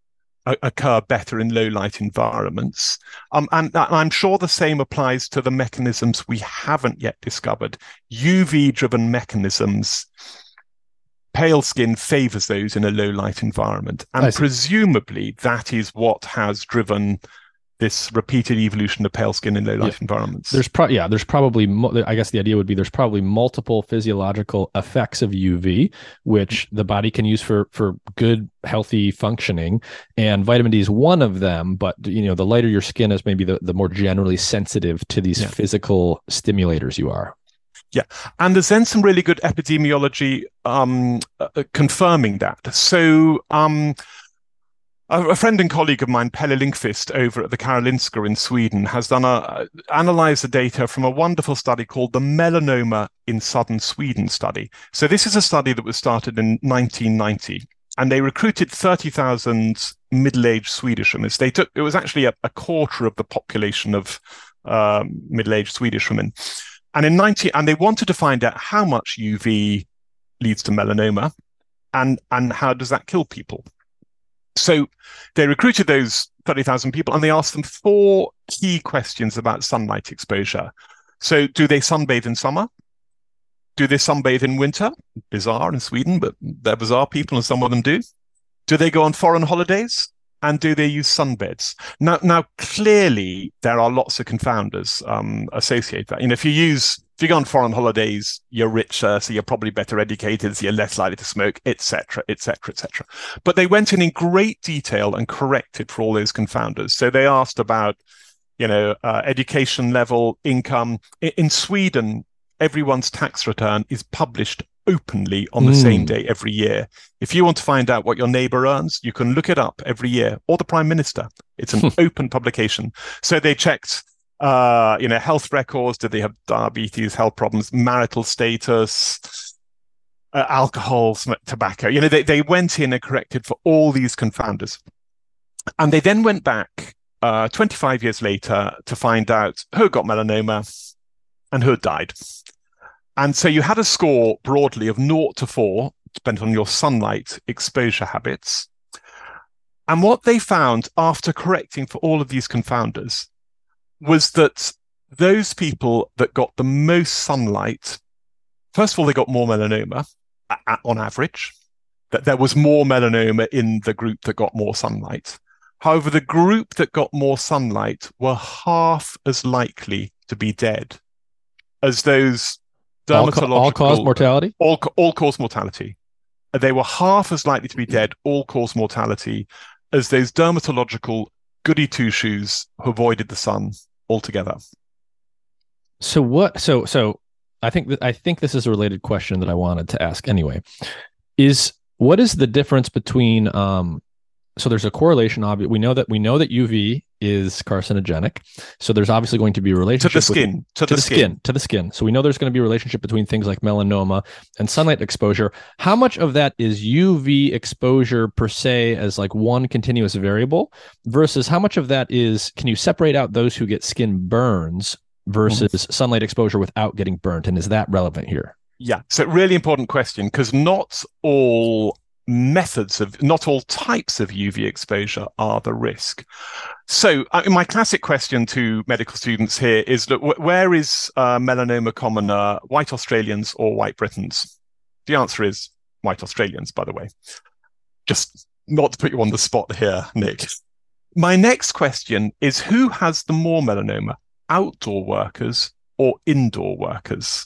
occur better in low light environments. Um, and, and I'm sure the same applies to the mechanisms we haven't yet discovered. U V-driven mechanisms, pale skin favors those in a low light environment. And presumably that is what has driven this repeated evolution of pale skin in low light yeah. environments. There's pro- yeah, there's probably, mo- I guess the idea would be there's probably multiple physiological effects of U V, which the body can use for, for good, healthy functioning. And vitamin D is one of them, but you know, the lighter your skin is, maybe the, the more generally sensitive to these yeah. physical stimulators you are. Yeah. And there's then some really good epidemiology um, uh, confirming that. So, um, a friend and colleague of mine, Pelle Lindqvist, over at the Karolinska in Sweden, has done a analyzed the data from a wonderful study called the Melanoma in Southern Sweden study. So this is a study that was started in nineteen ninety, and they recruited thirty thousand middle-aged Swedish women. They took it was actually a, a quarter of the population of um, middle-aged Swedish women, and in ninety, and they wanted to find out how much U V leads to melanoma, and and how does that kill people. So they recruited those thirty thousand people and they asked them four key questions about sunlight exposure. So do they sunbathe in summer? Do they sunbathe in winter? Bizarre in Sweden, but they're bizarre people and some of them do. Do they go on foreign holidays? And do they use sunbeds? Now, now clearly there are lots of confounders um, associated with that. You know, if you use, if you go on foreign holidays, you're richer, so you're probably better educated, so you're less likely to smoke, et cetera, et cetera, et cetera. But they went in in great detail and corrected for all those confounders. So they asked about, you know, uh, education level, income. In, in Sweden, everyone's tax return is published openly on the mm. same day every year. If you want to find out what your neighbor earns, you can look it up every year, or the prime minister. It's an open publication. So they checked, uh, you know, health records. Did they have diabetes, health problems, marital status, uh, alcohol, tobacco? You know, they, they went in and corrected for all these confounders. And they then went back uh, twenty-five years later to find out who got melanoma and who died. And so you had a score broadly of zero to four, depending on your sunlight exposure habits. And what they found after correcting for all of these confounders was that those people that got the most sunlight, first of all, they got more melanoma on average, that there was more melanoma in the group that got more sunlight. However, the group that got more sunlight were half as likely to be dead as those dermatological, all, all cause mortality? All, all cause mortality. They were half as likely to be dead, all cause mortality, as those dermatological goody two shoes who avoided the sun altogether. So what? So so I think that I think this is a related question that I wanted to ask anyway. Is what is the difference between? Um, so there's a correlation. Obviously, we know that we know that U V is carcinogenic. So there's obviously going to be a relationship to the skin, with, to, to the, the skin. skin, to the skin. So we know there's going to be a relationship between things like melanoma and sunlight exposure. How much of that is U V exposure per se as like one continuous variable versus how much of that is, can you separate out those who get skin burns versus mm-hmm. sunlight exposure without getting burnt? And is that relevant here? Yeah. So really important question, because not all methods of, not all types of U V exposure are the risk. So uh, my classic question to medical students here is, look, wh- where is uh, melanoma commoner, white Australians or white Britons? The answer is white Australians, by the way. Just not to put you on the spot here, Nick. My next question is, who has the more melanoma, outdoor workers or indoor workers?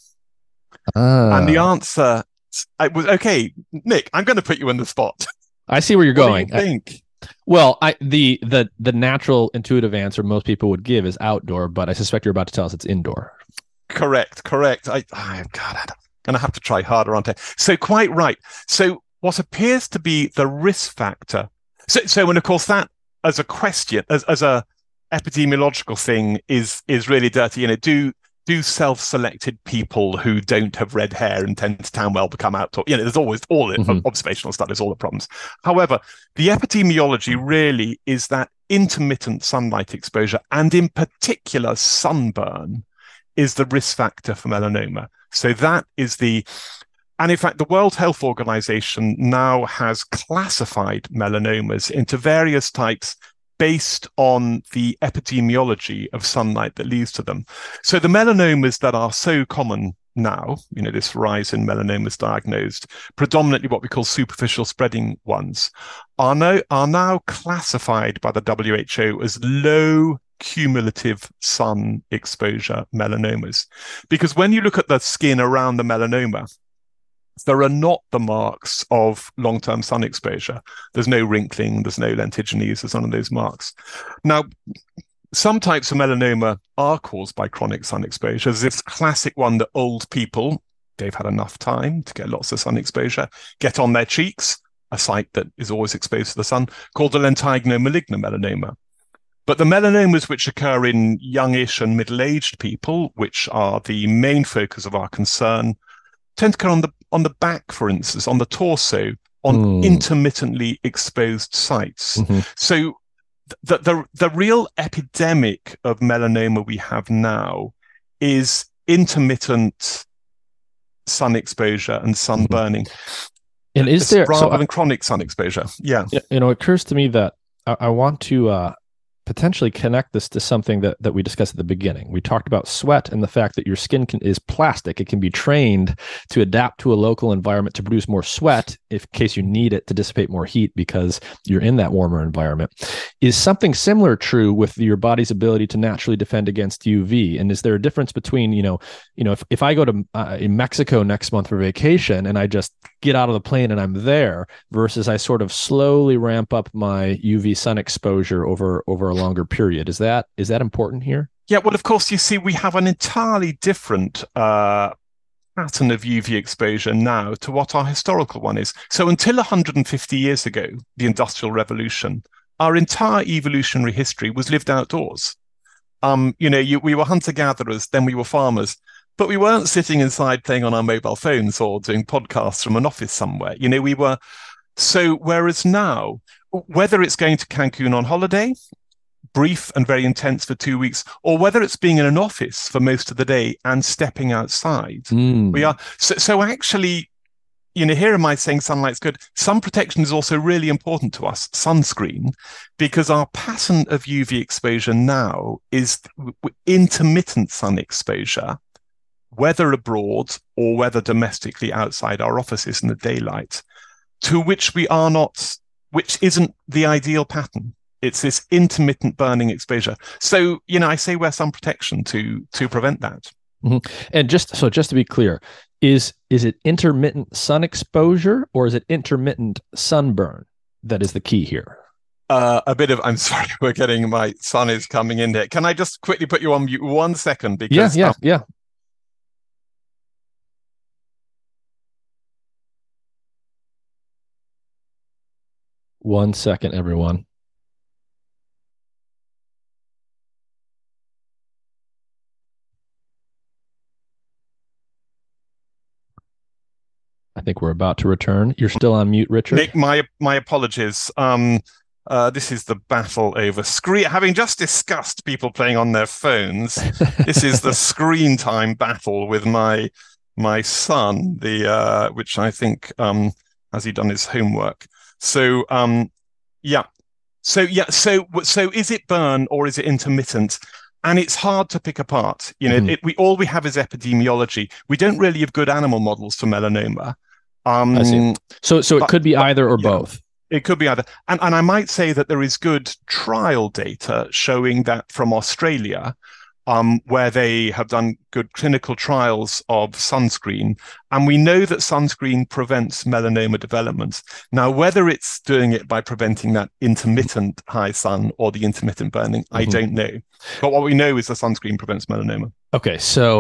Ah. And the answer I was, okay, Nick, I'm going to put you in the spot. I see where you're what going. Do you think? I, well, I, the the the natural intuitive answer most people would give is outdoor, but I suspect you're about to tell us it's indoor. Correct, correct. I, oh, God, I'm going to have to try harder, aren't I? So quite right. So what appears to be the risk factor. So, so and of course that as a question, as as a epidemiological thing is is really dirty. You know, do do self-selected people who don't have red hair and tend to tan well become outdoor? You know, there's always all the mm-hmm. observational studies, all the problems. However, the epidemiology really is that intermittent sunlight exposure, and in particular sunburn, is the risk factor for melanoma. So that is the, and in fact, the World Health Organization now has classified melanomas into various types based on the epidemiology of sunlight that leads to them. So the melanomas that are so common now, you know, this rise in melanomas diagnosed, predominantly what we call superficial spreading ones, are now, are now classified by the W H O as low cumulative sun exposure melanomas. Because when you look at the skin around the melanoma, there are not the marks of long-term sun exposure. There's no wrinkling, there's no lentigines, there's none of those marks. Now, some types of melanoma are caused by chronic sun exposure. There's this classic one that old people, they've had enough time to get lots of sun exposure, get on their cheeks, a site that is always exposed to the sun, called the lentiginal maligna melanoma. But the melanomas which occur in youngish and middle-aged people, which are the main focus of our concern, tend to occur on the on the back, for instance, on the torso, on mm. intermittently exposed sites. Mm-hmm. So the, the the real epidemic of melanoma we have now is intermittent sun exposure and sunburning. Mm-hmm. And is it's there rather so than I, chronic sun exposure? Yeah, you know, it occurs to me that I, I want to uh, potentially connect this to something that, that we discussed at the beginning. We talked about sweat and the fact that your skin can, is plastic. It can be trained to adapt to a local environment to produce more sweat if, in case you need it to dissipate more heat because you're in that warmer environment. Is something similar true with your body's ability to naturally defend against U V? And is there a difference between, you know, you know, if, if I go to uh, in Mexico next month for vacation and I just get out of the plane and I'm there versus I sort of slowly ramp up my U V sun exposure over, over a longer period? Is that is that important here? Yeah, well, of course, you see, we have an entirely different uh, pattern of U V exposure now to what our historical one is. So until one hundred fifty years ago, the Industrial Revolution, our entire evolutionary history was lived outdoors. Um, you know, you, we were hunter-gatherers, then we were farmers, but we weren't sitting inside playing on our mobile phones or doing podcasts from an office somewhere. You know, we were... So whereas now, whether it's going to Cancun on holiday, brief and very intense for two weeks, or whether it's being in an office for most of the day and stepping outside, mm. we are... So, so actually, you know, here am I saying sunlight's good. Sun protection is also really important to us, sunscreen, because our pattern of U V exposure now is intermittent sun exposure, whether abroad or whether domestically outside our offices in the daylight, to which we are not, which isn't the ideal pattern. It's this intermittent burning exposure. So, you know, I say wear sun protection to to prevent that. Mm-hmm. And just so just to be clear, is is it intermittent sun exposure or is it intermittent sunburn that is the key here? Uh, a bit of, I'm sorry, we're getting, my son is coming in here. Can I just quickly put you on mute one second? Because, yeah, yeah, um, yeah. One second, everyone. I think we're about to return. You're still on mute, Richard. Nick, my my apologies. Um, uh, this is the battle over screen. Having just discussed people playing on their phones, this is the screen time battle with my my son. The uh, which I think um, has he done his homework? So um, yeah, so yeah, so so is it burn or is it intermittent? And it's hard to pick apart. You know, mm-hmm. it, we all we have is epidemiology. We don't really have good animal models for melanoma. Um, I see. So, so it but, could be either or yeah, both. It could be either. And and I might say that there is good trial data showing that from Australia, um, where they have done good clinical trials of sunscreen, and we know that sunscreen prevents melanoma development. Now, whether it's doing it by preventing that intermittent high sun or the intermittent burning, mm-hmm. I don't know. But what we know is the sunscreen prevents melanoma. Okay, so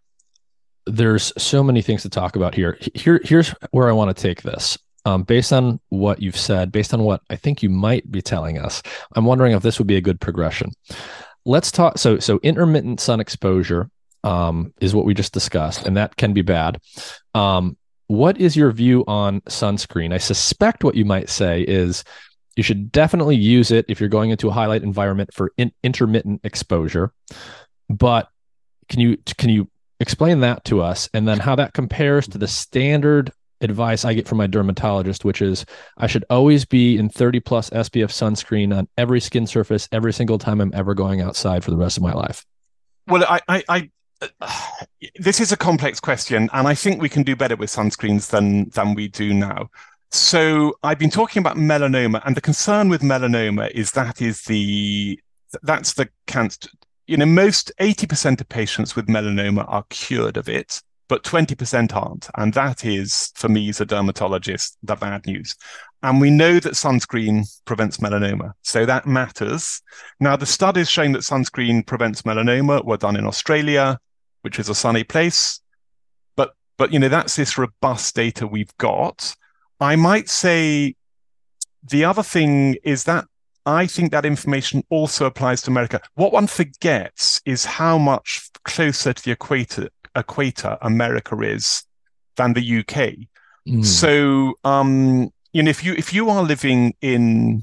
there's so many things to talk about here. Here, here's where I want to take this. Um, based on what you've said, based on what I think you might be telling us, I'm wondering if this would be a good progression. Let's talk. So, so intermittent sun exposure um, is what we just discussed, and that can be bad. Um, what is your view on sunscreen? I suspect what you might say is you should definitely use it if you're going into a highlight environment for in- intermittent exposure. But can you can you explain that to us, and then how that compares to the standard advice I get from my dermatologist, which is I should always be in thirty plus S P F sunscreen on every skin surface every single time I'm ever going outside for the rest of my life? Well, I, I, I uh, this is a complex question, and I think we can do better with sunscreens than than we do now. So I've been talking about melanoma, and the concern with melanoma is that is the that's the cancer. You know, most eighty percent of patients with melanoma are cured of it, but twenty percent aren't. And that is, for me as a dermatologist, the bad news. And we know that sunscreen prevents melanoma. So that matters. Now, the studies showing that sunscreen prevents melanoma were done in Australia, which is a sunny place. But, but you know, that's this robust data we've got. I might say the other thing is that I think that information also applies to America. What one forgets is how much closer to the equator, equator America is than the U K. Mm. So, um, you know, if you if you are living in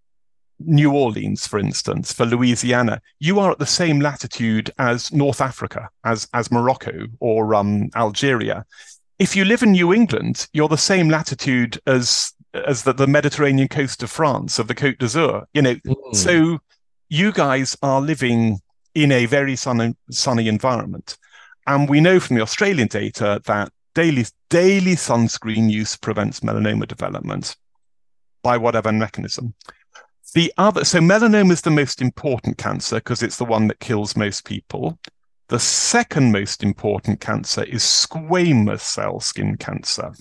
New Orleans, for instance, for Louisiana, you are at the same latitude as North Africa, as as Morocco or um, Algeria. If you live in New England, you're the same latitude as as the, the Mediterranean coast of France, of the Côte d'Azur. You know, mm. so you guys are living in a very sunny, sunny environment. And we know from the Australian data that daily, daily sunscreen use prevents melanoma development by whatever mechanism. The other, so melanoma is the most important cancer because it's the one that kills most people. The second most important cancer is squamous cell skin cancer.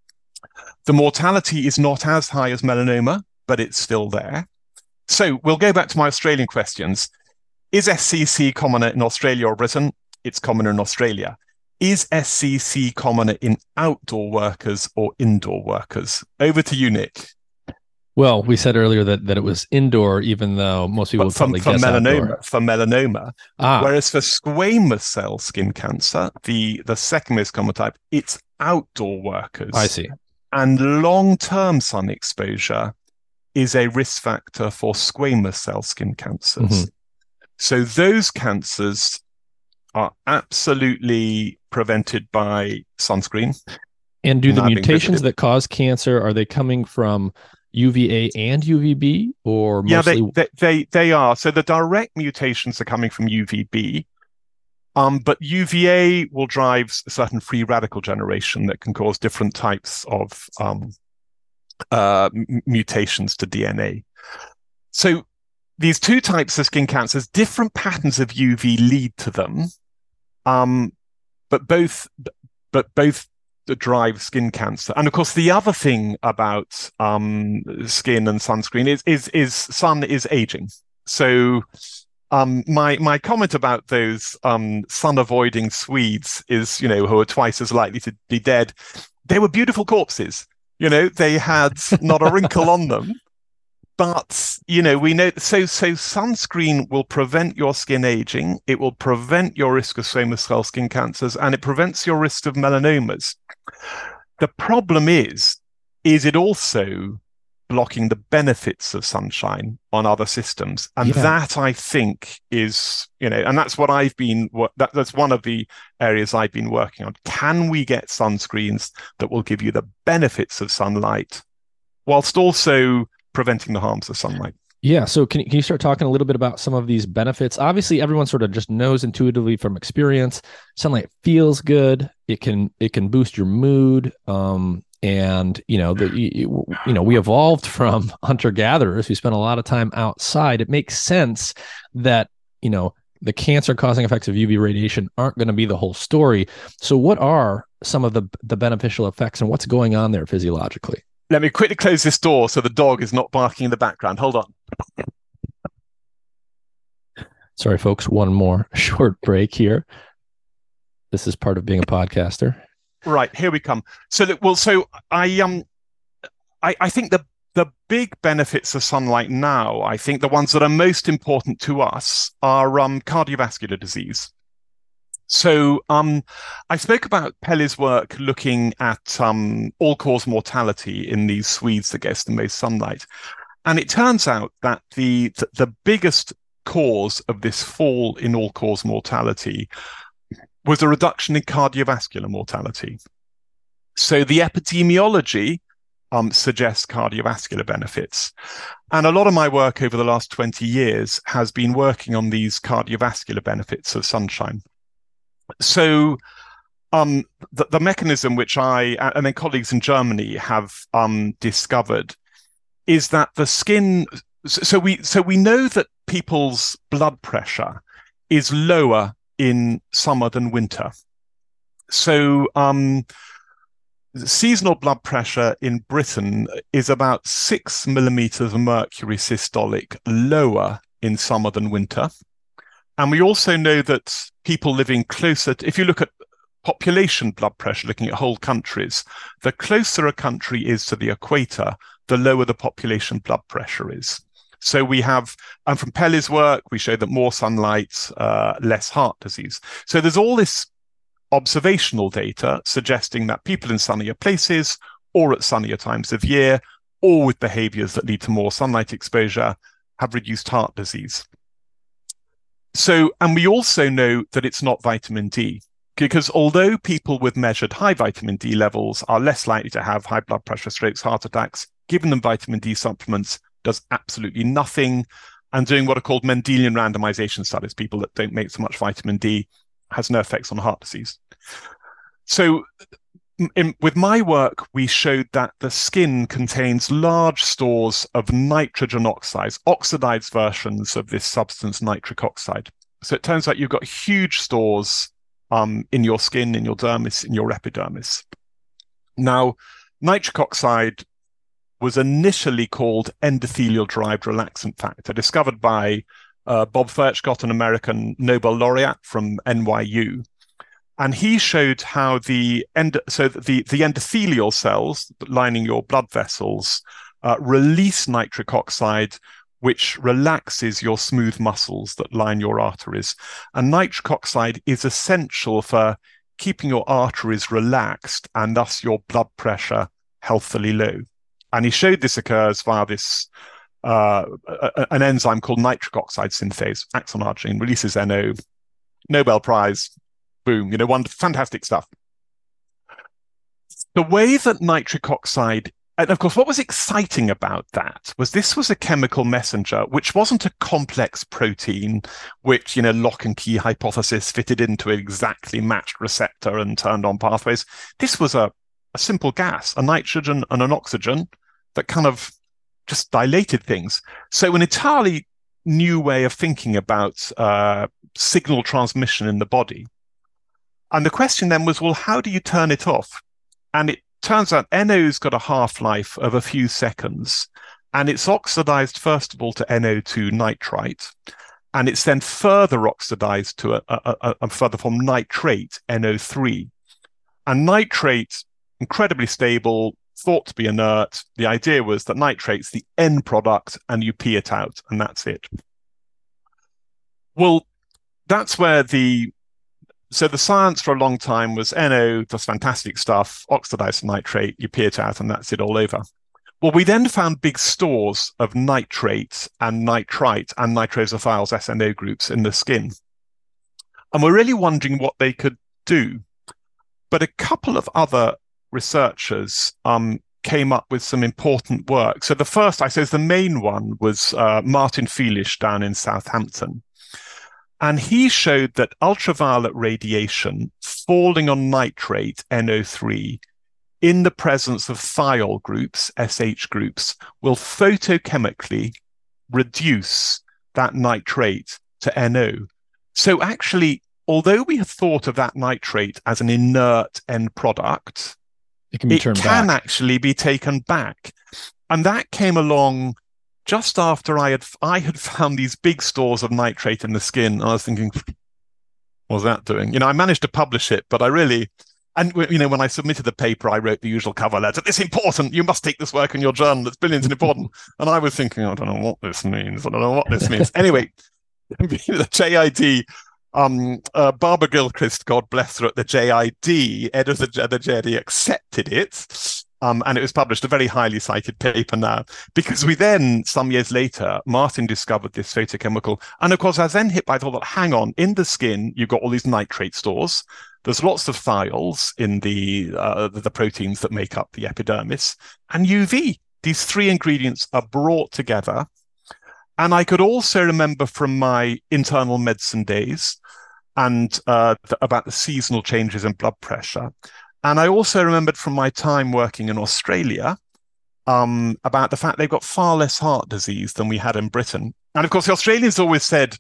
The mortality is not as high as melanoma, but it's still there. So we'll go back to my Australian questions. Is S C C commoner in Australia or Britain? It's commoner in Australia. Is S C C commoner in outdoor workers or indoor workers? Over to you, Nick. Well, we said earlier that, that it was indoor, even though most people would for, probably for guess melanoma, outdoor. For melanoma. Ah. Whereas for squamous cell skin cancer, the, the second most common type, it's outdoor workers. I see. And long-term sun exposure is a risk factor for squamous cell skin cancers. Mm-hmm. So those cancers are absolutely prevented by sunscreen. And do the mutations that cause cancer, are they coming from U V A and U V B, or mostly? Yeah, they, they, they, they are. So the direct mutations are coming from U V B. Um, but U V A will drive a certain free radical generation that can cause different types of um, uh, m- mutations to D N A. So these two types of skin cancers, different patterns of U V lead to them, um, but both but both drive skin cancer. And of course, the other thing about um, skin and sunscreen is is is sun is aging. So. Um, my my comment about those um, sun-avoiding Swedes is, you know, who are twice as likely to be dead. They were beautiful corpses. You know, they had not a wrinkle on them. But, you know, we know, so so sunscreen will prevent your skin aging. It will prevent your risk of squamous cell skin cancers, and it prevents your risk of melanomas. The problem is, is it also blocking the benefits of sunshine on other systems. And yeah. that, I think, is, you know, and that's what I've been, that, that's one of the areas I've been working on. Can we get sunscreens that will give you the benefits of sunlight whilst also preventing the harms of sunlight? Yeah. So can, can you start talking a little bit about some of these benefits? Obviously, everyone sort of just knows intuitively from experience, sunlight feels good. It can, it can boost your mood. Um, And, you know, the, you, you know, we evolved from hunter-gatherers who spent a lot of time outside. It makes sense that, you know, the cancer-causing effects of U V radiation aren't going to be the whole story. So what are some of the, the beneficial effects and what's going on there physiologically? Let me quickly close this door so the dog is not barking in the background. Hold on. Sorry, folks. One more short break here. This is part of being a podcaster. Right, here we come. So that well, so I um, I, I think the the big benefits of sunlight now, I think the ones that are most important to us are um cardiovascular disease. So um, I spoke about Pelle's work looking at um all-cause mortality in these Swedes that gets the most sunlight, and it turns out that the the, the biggest cause of this fall in all-cause mortality was a reduction in cardiovascular mortality. So the epidemiology um, suggests cardiovascular benefits. And a lot of my work over the last twenty years has been working on these cardiovascular benefits of sunshine. So um, the, the mechanism which I, and then colleagues in Germany have um, discovered, is that the skin so, so we so we know that people's blood pressure is lower in summer than winter. So um, seasonal blood pressure in Britain is about six millimeters of mercury systolic lower in summer than winter. And we also know that people living closer, to, if you look at population blood pressure, looking at whole countries, the closer a country is to the equator, the lower the population blood pressure is. So we have, and from Pelly's work, we show that more sunlight, uh, less heart disease. So there's all this observational data suggesting that people in sunnier places or at sunnier times of year, or with behaviors that lead to more sunlight exposure, have reduced heart disease. So, and we also know that it's not vitamin D, because although people with measured high vitamin D levels are less likely to have high blood pressure, strokes, heart attacks, giving them vitamin D supplements does absolutely nothing. And doing what are called Mendelian randomization studies, people that don't make so much vitamin D, has no effects on heart disease. So in, with my work, we showed that the skin contains large stores of nitrogen oxides, oxidized versions of this substance, nitric oxide. So it turns out you've got huge stores um, in your skin, in your dermis, in your epidermis. Now, nitric oxide was initially called endothelial-derived relaxant factor, discovered by uh, Bob Furchgott, an American Nobel laureate from N Y U. And he showed how the end, so the, the endothelial cells lining your blood vessels uh, release nitric oxide, which relaxes your smooth muscles that line your arteries. And nitric oxide is essential for keeping your arteries relaxed and thus your blood pressure healthily low. And he showed this occurs via this uh, a, an enzyme called nitric oxide synthase, acts on arginine, releases N O, Nobel Prize. Boom, you know, one fantastic stuff. The way that nitric oxide, and of course, what was exciting about that was this was a chemical messenger, which wasn't a complex protein, which, you know, lock and key hypothesis fitted into an exactly matched receptor and turned on pathways. This was a, a simple gas, a nitrogen and an oxygen that kind of just dilated things. So an entirely new way of thinking about uh, signal transmission in the body. And the question then was, well, how do you turn it off? And it turns out N O's got a half-life of a few seconds, and it's oxidized, first of all, to N O two nitrite, and it's then further oxidized to a, a, a, a further form nitrate, N O three. And nitrate, incredibly stable, thought to be inert. The idea was that nitrate's the end product, and you pee it out, and that's it. Well, that's where the So the science for a long time was N O does fantastic stuff, oxidized nitrate, you pee it out, and that's it all over. Well, we then found big stores of nitrate and nitrite and nitrosophiles, S N O groups in the skin. And we're really wondering what they could do. But a couple of other researchers um, came up with some important work. So the first, I suppose the main one was uh, Martin Feilish down in Southampton. And he showed that ultraviolet radiation falling on nitrate, N O three, in the presence of thiol groups, S H groups, will photochemically reduce that nitrate to N O. So actually, although we have thought of that nitrate as an inert end product, it can, be it can back. actually be taken back. And that came along just after I had I had found these big stores of nitrate in the skin, and I was thinking, what's that doing? You know, I managed to publish it, but I really, and you know, when I submitted the paper, I wrote the usual cover letter. It's important. You must take this work in your journal. It's brilliant and important. And I was thinking, I don't know what this means. I don't know what this means. Anyway, the J I D, um, uh, Barbara Gilchrist, God bless her, at the J I D, editor of the J I D, accepted it. Um, and it was published, a very highly cited paper now, because we then, some years later, Martin discovered this photochemical. And of course, I was then hit by the thought, hang on, in the skin, you've got all these nitrate stores. There's lots of thiols in the, uh, the proteins that make up the epidermis, and U V. These three ingredients are brought together. And I could also remember from my internal medicine days and uh, th- about the seasonal changes in blood pressure. And I also remembered from my time working in Australia, um, about the fact they've got far less heart disease than we had in Britain. And of course, the Australians always said,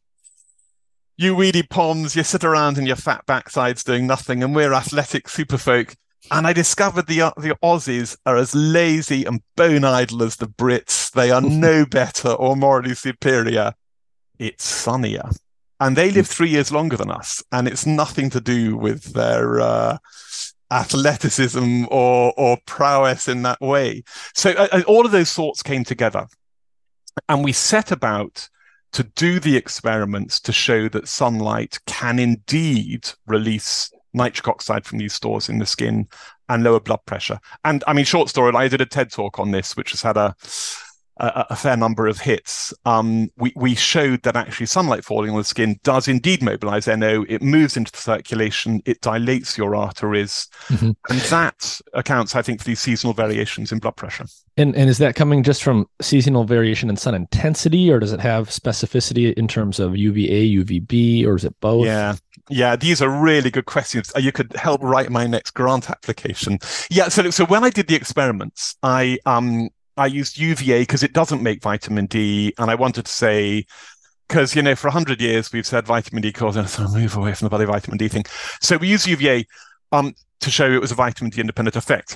you weedy poms, you sit around in your fat backsides doing nothing, and we're athletic superfolk. And I discovered the uh, the Aussies are as lazy and bone idle as the Brits. They are no better or morally superior. It's sunnier. And they live three years longer than us. And it's nothing to do with their uh, athleticism or, or prowess in that way. So uh, all of those thoughts came together. And we set about to do the experiments to show that sunlight can indeed release nitric oxide from these stores in the skin and lower blood pressure. And I mean, short story, I did a TED talk on this, which has had a a, a fair number of hits. Um, we, we showed that actually sunlight falling on the skin does indeed mobilize N O. It moves into the circulation. It dilates your arteries. Mm-hmm. And that accounts, I think, for these seasonal variations in blood pressure. And and is that coming just from seasonal variation in sun intensity, or does it have specificity in terms of U V A, U V B, or is it both? Yeah, yeah, these are really good questions. You could help write my next grant application. Yeah, so so when I did the experiments, I um I used U V A because it doesn't make vitamin D, and I wanted to say, because you know for a hundred years we've said vitamin D causes, and move away from the body vitamin D thing. So we used U V A um to show it was a vitamin D independent effect.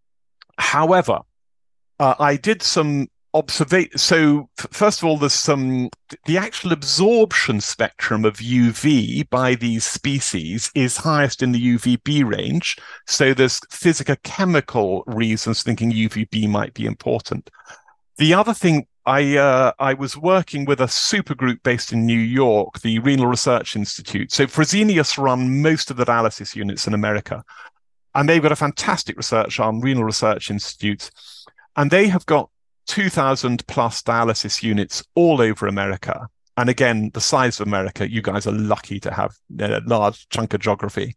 However, Uh, I did some observation. So f- first of all, there's some, the actual absorption spectrum of U V by these species is highest in the U V B range. So there's physicochemical reasons thinking U V B might be important. The other thing, I uh, I was working with a supergroup based in New York, the Renal Research Institute. So Fresenius run most of the dialysis units in America. And they've got a fantastic research arm, Renal Research Institute. And they have got two thousand plus dialysis units all over America. And again, the size of America, you guys are lucky to have a large chunk of geography.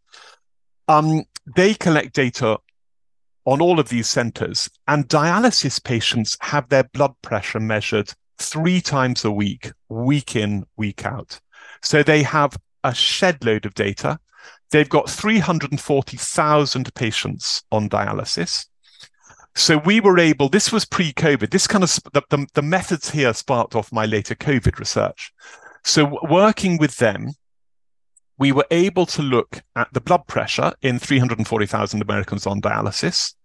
Um, they collect data on all of these centers, and dialysis patients have their blood pressure measured three times a week, week in, week out. So they have a shed load of data. They've got three hundred forty thousand patients on dialysis. So we were able, this was pre-COVID, this kind of, the, the, the methods here sparked off my later COVID research. So working with them, we were able to look at the blood pressure in three hundred forty thousand Americans on dialysis,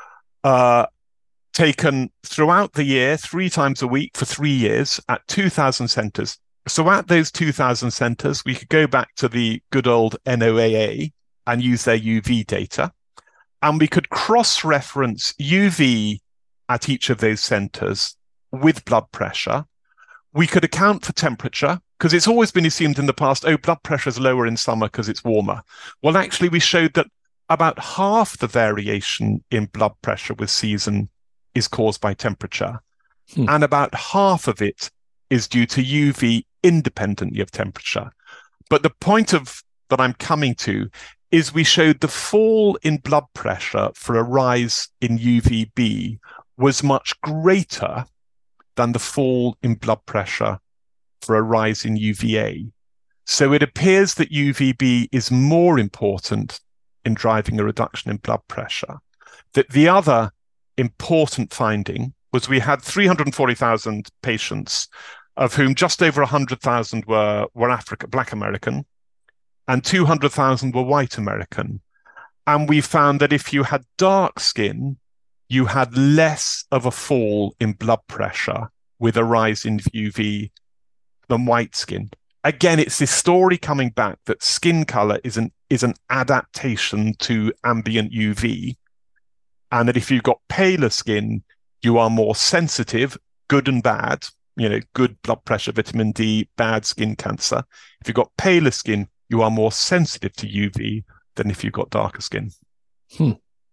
uh, taken throughout the year, three times a week for three years at two thousand centers. So at those two thousand centers, we could go back to the good old N O A A and use their U V data. And we could cross-reference U V at each of those centers with blood pressure. We could account for temperature, because it's always been assumed in the past, oh, blood pressure is lower in summer because it's warmer. Well, actually, we showed that about half the variation in blood pressure with season is caused by temperature. Hmm. And about half of it is due to U V independently of temperature. But the point of that I'm coming to is we showed the fall in blood pressure for a rise in U V B was much greater than the fall in blood pressure for a rise in U V A. So it appears that U V B is more important in driving a reduction in blood pressure. That the other important finding was we had three hundred forty thousand patients, of whom just over one hundred thousand were, were Africa, Black American, and two hundred thousand were white American. And we found that if you had dark skin, you had less of a fall in blood pressure with a rise in U V than white skin. Again, it's this story coming back that skin color is an, is an adaptation to ambient U V. And that if you've got paler skin, you are more sensitive, good and bad, you know, good blood pressure, vitamin D, bad skin cancer. If you've got paler skin, you are more sensitive to U V than if you've got darker skin. Hmm.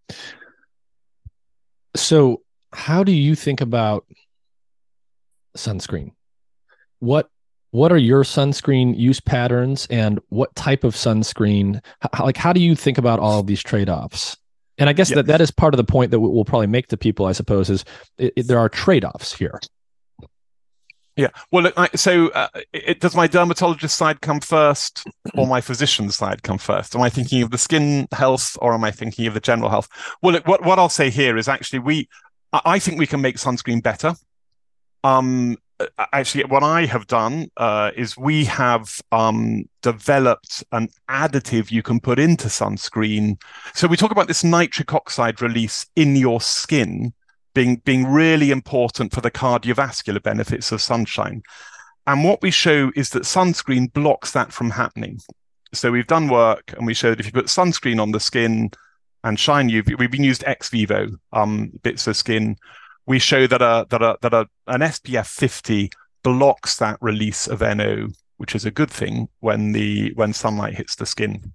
So how do you think about sunscreen? What what are your sunscreen use patterns, and what type of sunscreen? How, like, how do you think about all of these trade-offs? And I guess yeah. that that is part of the point that we'll probably make to people, I suppose, is it, it, there are trade-offs here. Yeah. Well, look, I, so uh, it, does my dermatologist side come first or my physician side come first? Am I thinking of the skin health or am I thinking of the general health? Well, look, what, what I'll say here is actually we, I think we can make sunscreen better. Um, actually, what I have done uh, is we have um, developed an additive you can put into sunscreen. So we talk about this nitric oxide release in your skin being, being really important for the cardiovascular benefits of sunshine. And what we show is that sunscreen blocks that from happening. So we've done work and we show that if you put sunscreen on the skin and shine U V, we've been used ex vivo um, bits of skin. We show that a that a that a an S P F fifty blocks that release of N O, which is a good thing when the when sunlight hits the skin.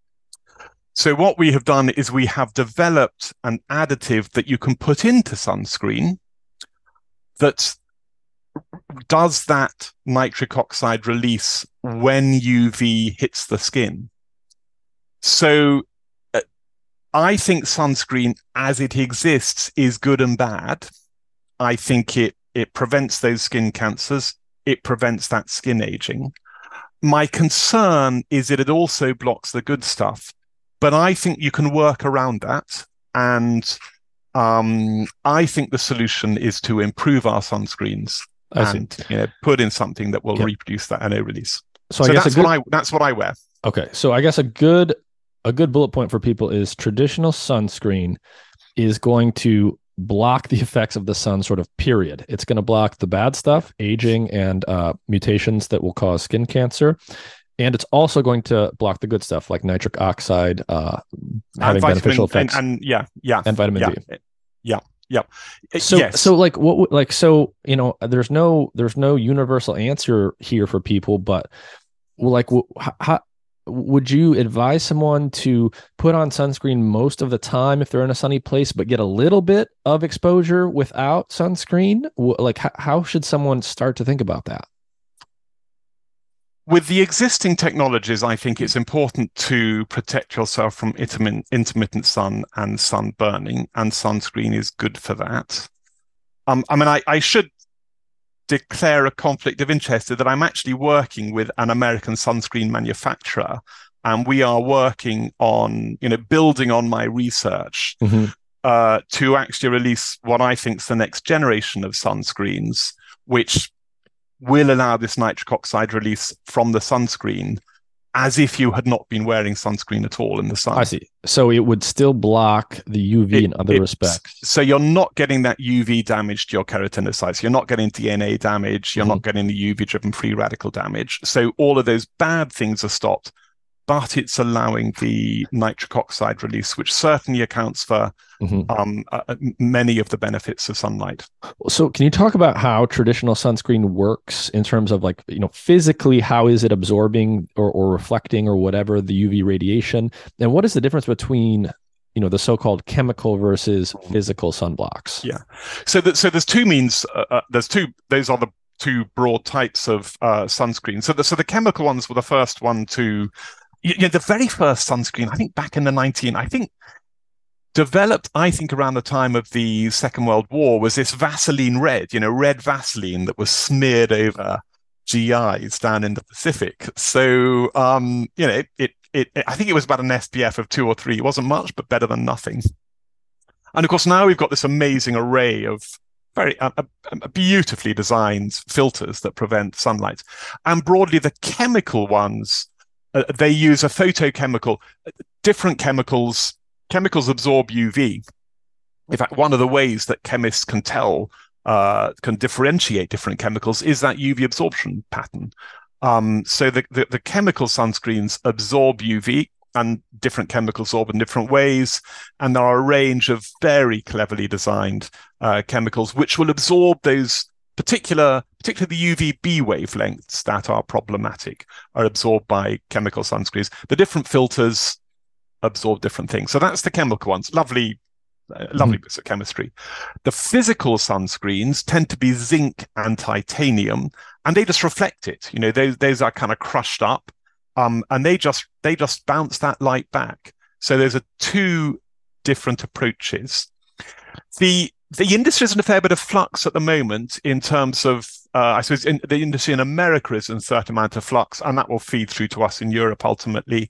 So what we have done is we have developed an additive that you can put into sunscreen that does that nitric oxide release when U V hits the skin. So uh, I think sunscreen as it exists is good and bad. I think it it prevents those skin cancers. It prevents that skin aging. My concern is that it also blocks the good stuff, but I think you can work around that. And um, I think the solution is to improve our sunscreens I and see. you know, put in something that will Yeah. reproduce that N O release. So, So, I guess that's a good, what I that's what I wear. okay. So I guess a good a good bullet point for people is traditional sunscreen is going to block the effects of the sun, sort of period. It's going to block the bad stuff, aging and uh, mutations that will cause skin cancer. And it's also going to block the good stuff like nitric oxide, uh, having vitamin- beneficial effects, and, and yeah, yeah, and vitamin yeah, D. yeah, yeah. So, yes. so like what, would- like, so, you know, there's no, there's no universal answer here for people, but well, like, wh- how, would you advise someone to put on sunscreen most of the time if they're in a sunny place, but get a little bit of exposure without sunscreen? Wh- Like, how, how should someone start to think about that? With the existing technologies, I think it's important to protect yourself from intermittent, intermittent sun and sun burning, and sunscreen is good for that. Um, I mean, I, I should declare a conflict of interest that I'm actually working with an American sunscreen manufacturer, and we are working on, you know, building on my research Mm-hmm. uh, to actually release what I think is the next generation of sunscreens, which will allow this nitric oxide release from the sunscreen as if you had not been wearing sunscreen at all in the sun. I see. So it would still block the U V It- in other it's- respects. So you're not getting that U V damage to your keratinocytes. You're not getting D N A damage. You're Mhm. not getting the U V-driven free radical damage. So all of those bad things are stopped, but it's allowing the nitric oxide release, which certainly accounts for Mhm. um, uh, many of the benefits of sunlight. So can you talk about how traditional sunscreen works in terms of, like, you know, physically, how is it absorbing or, or reflecting or whatever the U V radiation? And what is the difference between, you know, the so-called chemical versus physical sunblocks? Yeah. So that so there's two means. Uh, uh, there's two. Those are the two broad types of uh, sunscreen. So the so the chemical ones were the first one to, you know, the very first sunscreen. I think back in the nineteen. I think developed. I think around the time of the Second World War was this Vaseline red. You know, red Vaseline that was smeared over G Is down in the Pacific. So um, you know, it, it it I think it was about an S P F of two or three. It wasn't much, but better than nothing. And of course, now we've got this amazing array of very uh, uh, beautifully designed filters that prevent sunlight. And broadly, the chemical ones, uh, they use a photochemical. Different chemicals, chemicals absorb U V. In fact, one of the ways that chemists can tell, uh, can differentiate different chemicals is that U V absorption pattern. Um, so the, the, the chemical sunscreens absorb U V, and different chemicals absorb in different ways. And there are a range of very cleverly designed uh, chemicals which will absorb those particular, particularly the U V B wavelengths that are problematic, are absorbed by chemical sunscreens. The different filters absorb different things. So that's the chemical ones. Lovely, uh, lovely bits of chemistry. The physical sunscreens tend to be zinc and titanium, and they just reflect it. You know, those, those are kind of crushed up. Um, and they just they just bounce that light back. So there's a two different approaches. The the industry is in a fair bit of flux at the moment in terms of, uh, I suppose, in, the industry in America is in a certain amount of flux, and that will feed through to us in Europe ultimately.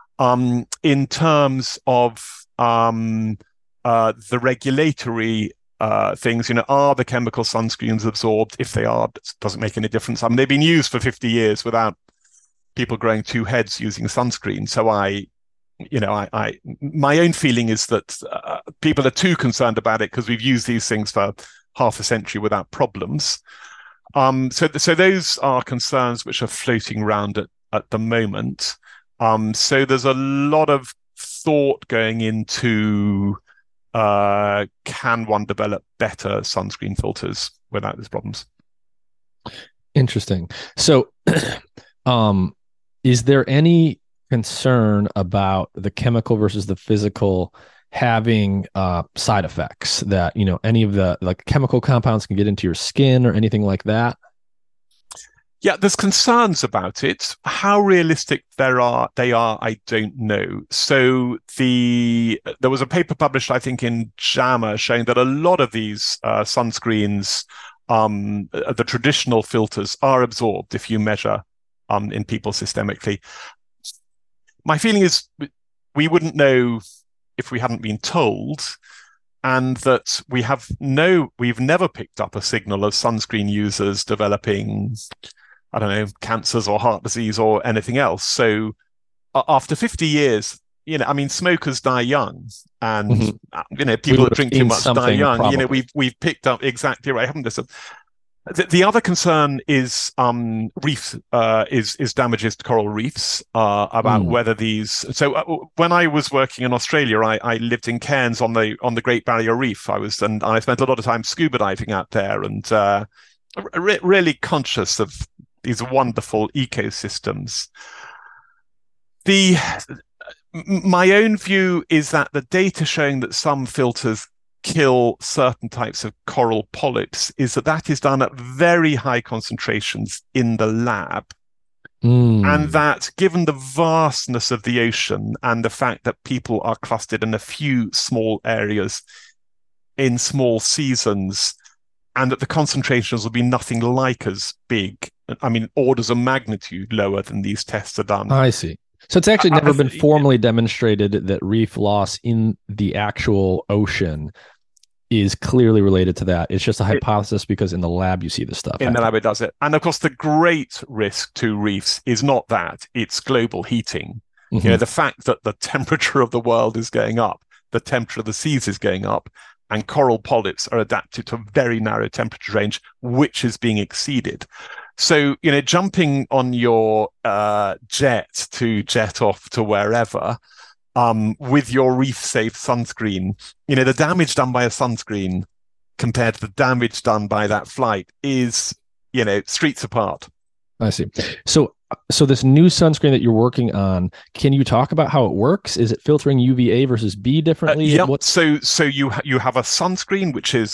Um, in terms of um, uh, the regulatory uh, things. You know, are the chemical sunscreens absorbed? If they are, it doesn't make any difference. I mean, they've been used for fifty years without people growing two heads using sunscreen. So I, you know, I, I my own feeling is that uh, people are too concerned about it because we've used these things for half a century without problems. Um, so, so those are concerns which are floating around at, at the moment. Um, so there's a lot of thought going into uh, can one develop better sunscreen filters without these problems? Interesting. So, um, is there any concern about the chemical versus the physical having uh, side effects that, you know, any of the like chemical compounds can get into your skin or anything like that? Yeah, there's concerns about it. How realistic there are, they are, I don't know. So the there was a paper published, I think, in JAMA showing that a lot of these uh, sunscreens, um, the traditional filters, are absorbed if you measure um, in people systemically. My feeling is we wouldn't know if we hadn't been told, and that we have no, we've never picked up a signal of sunscreen users developing, I don't know, cancers or heart disease or anything else. So uh, after fifty years, you know, I mean, smokers die young, and mm-hmm. you know, people that drink too much die young. Probably. You know, we've we've picked up exactly right, haven't we? The, the other concern is um, reef uh, is is damages to coral reefs. Uh, about mm. whether these. So uh, when I was working in Australia, I, I lived in Cairns on the on the Great Barrier Reef. I was and I spent a lot of time scuba diving out there, and uh, re- really conscious of these wonderful ecosystems. The my own view is that the data showing that some filters kill certain types of coral polyps is that that is done at very high concentrations in the lab. Mm. And that given the vastness of the ocean and the fact that people are clustered in a few small areas in small seasons, and that the concentrations will be nothing like as big, I mean, orders of magnitude lower than these tests are done. I see. So it's actually never been formally demonstrated that reef loss in the actual ocean is clearly related to that. It's just a hypothesis because in the lab you see this stuff. In the lab it does it. And of course, the great risk to reefs is not that, it's global heating. Mm-hmm. You know, the fact that the temperature of the world is going up, the temperature of the seas is going up, and coral polyps are adapted to a very narrow temperature range, which is being exceeded. So, you know, jumping on your uh, jet to jet off to wherever um, with your reef-safe sunscreen, you know, the damage done by a sunscreen compared to the damage done by that flight is, you know, streets apart. I see. So, so this new sunscreen that you're working on, can you talk about how it works? Is it filtering U V A versus B differently? Uh, yeah. What... So, so you ha- you have a sunscreen which is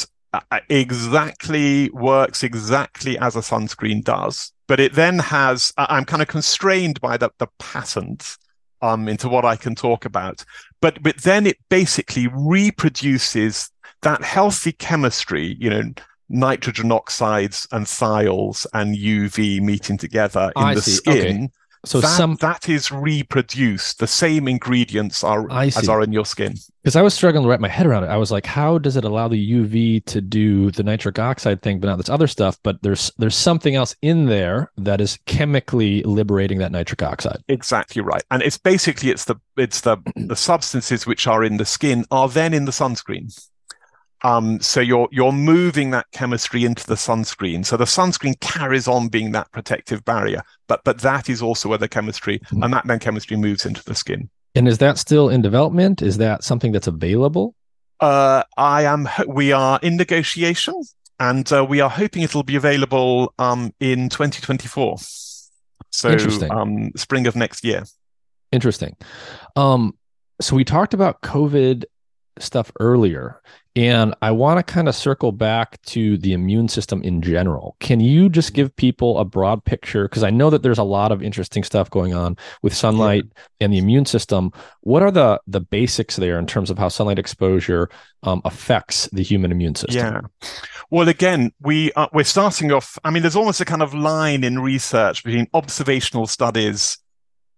exactly works exactly as a sunscreen does, but it then has, I'm kind of constrained by the, the patent um, into what I can talk about, but, but then it basically reproduces that healthy chemistry, you know, nitrogen oxides and thiols and U V meeting together in I the see. skin. Okay. So that, some that is reproduced. The same ingredients are as are in your skin. Because I was struggling to wrap my head around it. I was like, how does it allow the U V to do the nitric oxide thing, but not this other stuff? But there's there's something else in there that is chemically liberating that nitric oxide. Exactly right. And it's basically it's the it's the the substances which are in the skin are then in the sunscreen. Um, so you're you're moving that chemistry into the sunscreen. So the sunscreen carries on being that protective barrier, but but that is also where the chemistry, mm-hmm. and that then chemistry moves into the skin. And is that still in development? Is that something that's available? Uh, I am. We are in negotiation, and uh, we are hoping it'll be available um, in twenty twenty-four. So Interesting. Um, spring of next year. Interesting. Um, so we talked about COVID stuff earlier, and I want to kind of circle back to the immune system in general. Can you just give people a broad picture? Because I know that there's a lot of interesting stuff going on with sunlight yeah. and the immune system. What are the the basics there in terms of how sunlight exposure um, affects the human immune system? Yeah. Well, again, we are, we're starting off. I mean, there's almost a kind of line in research between observational studies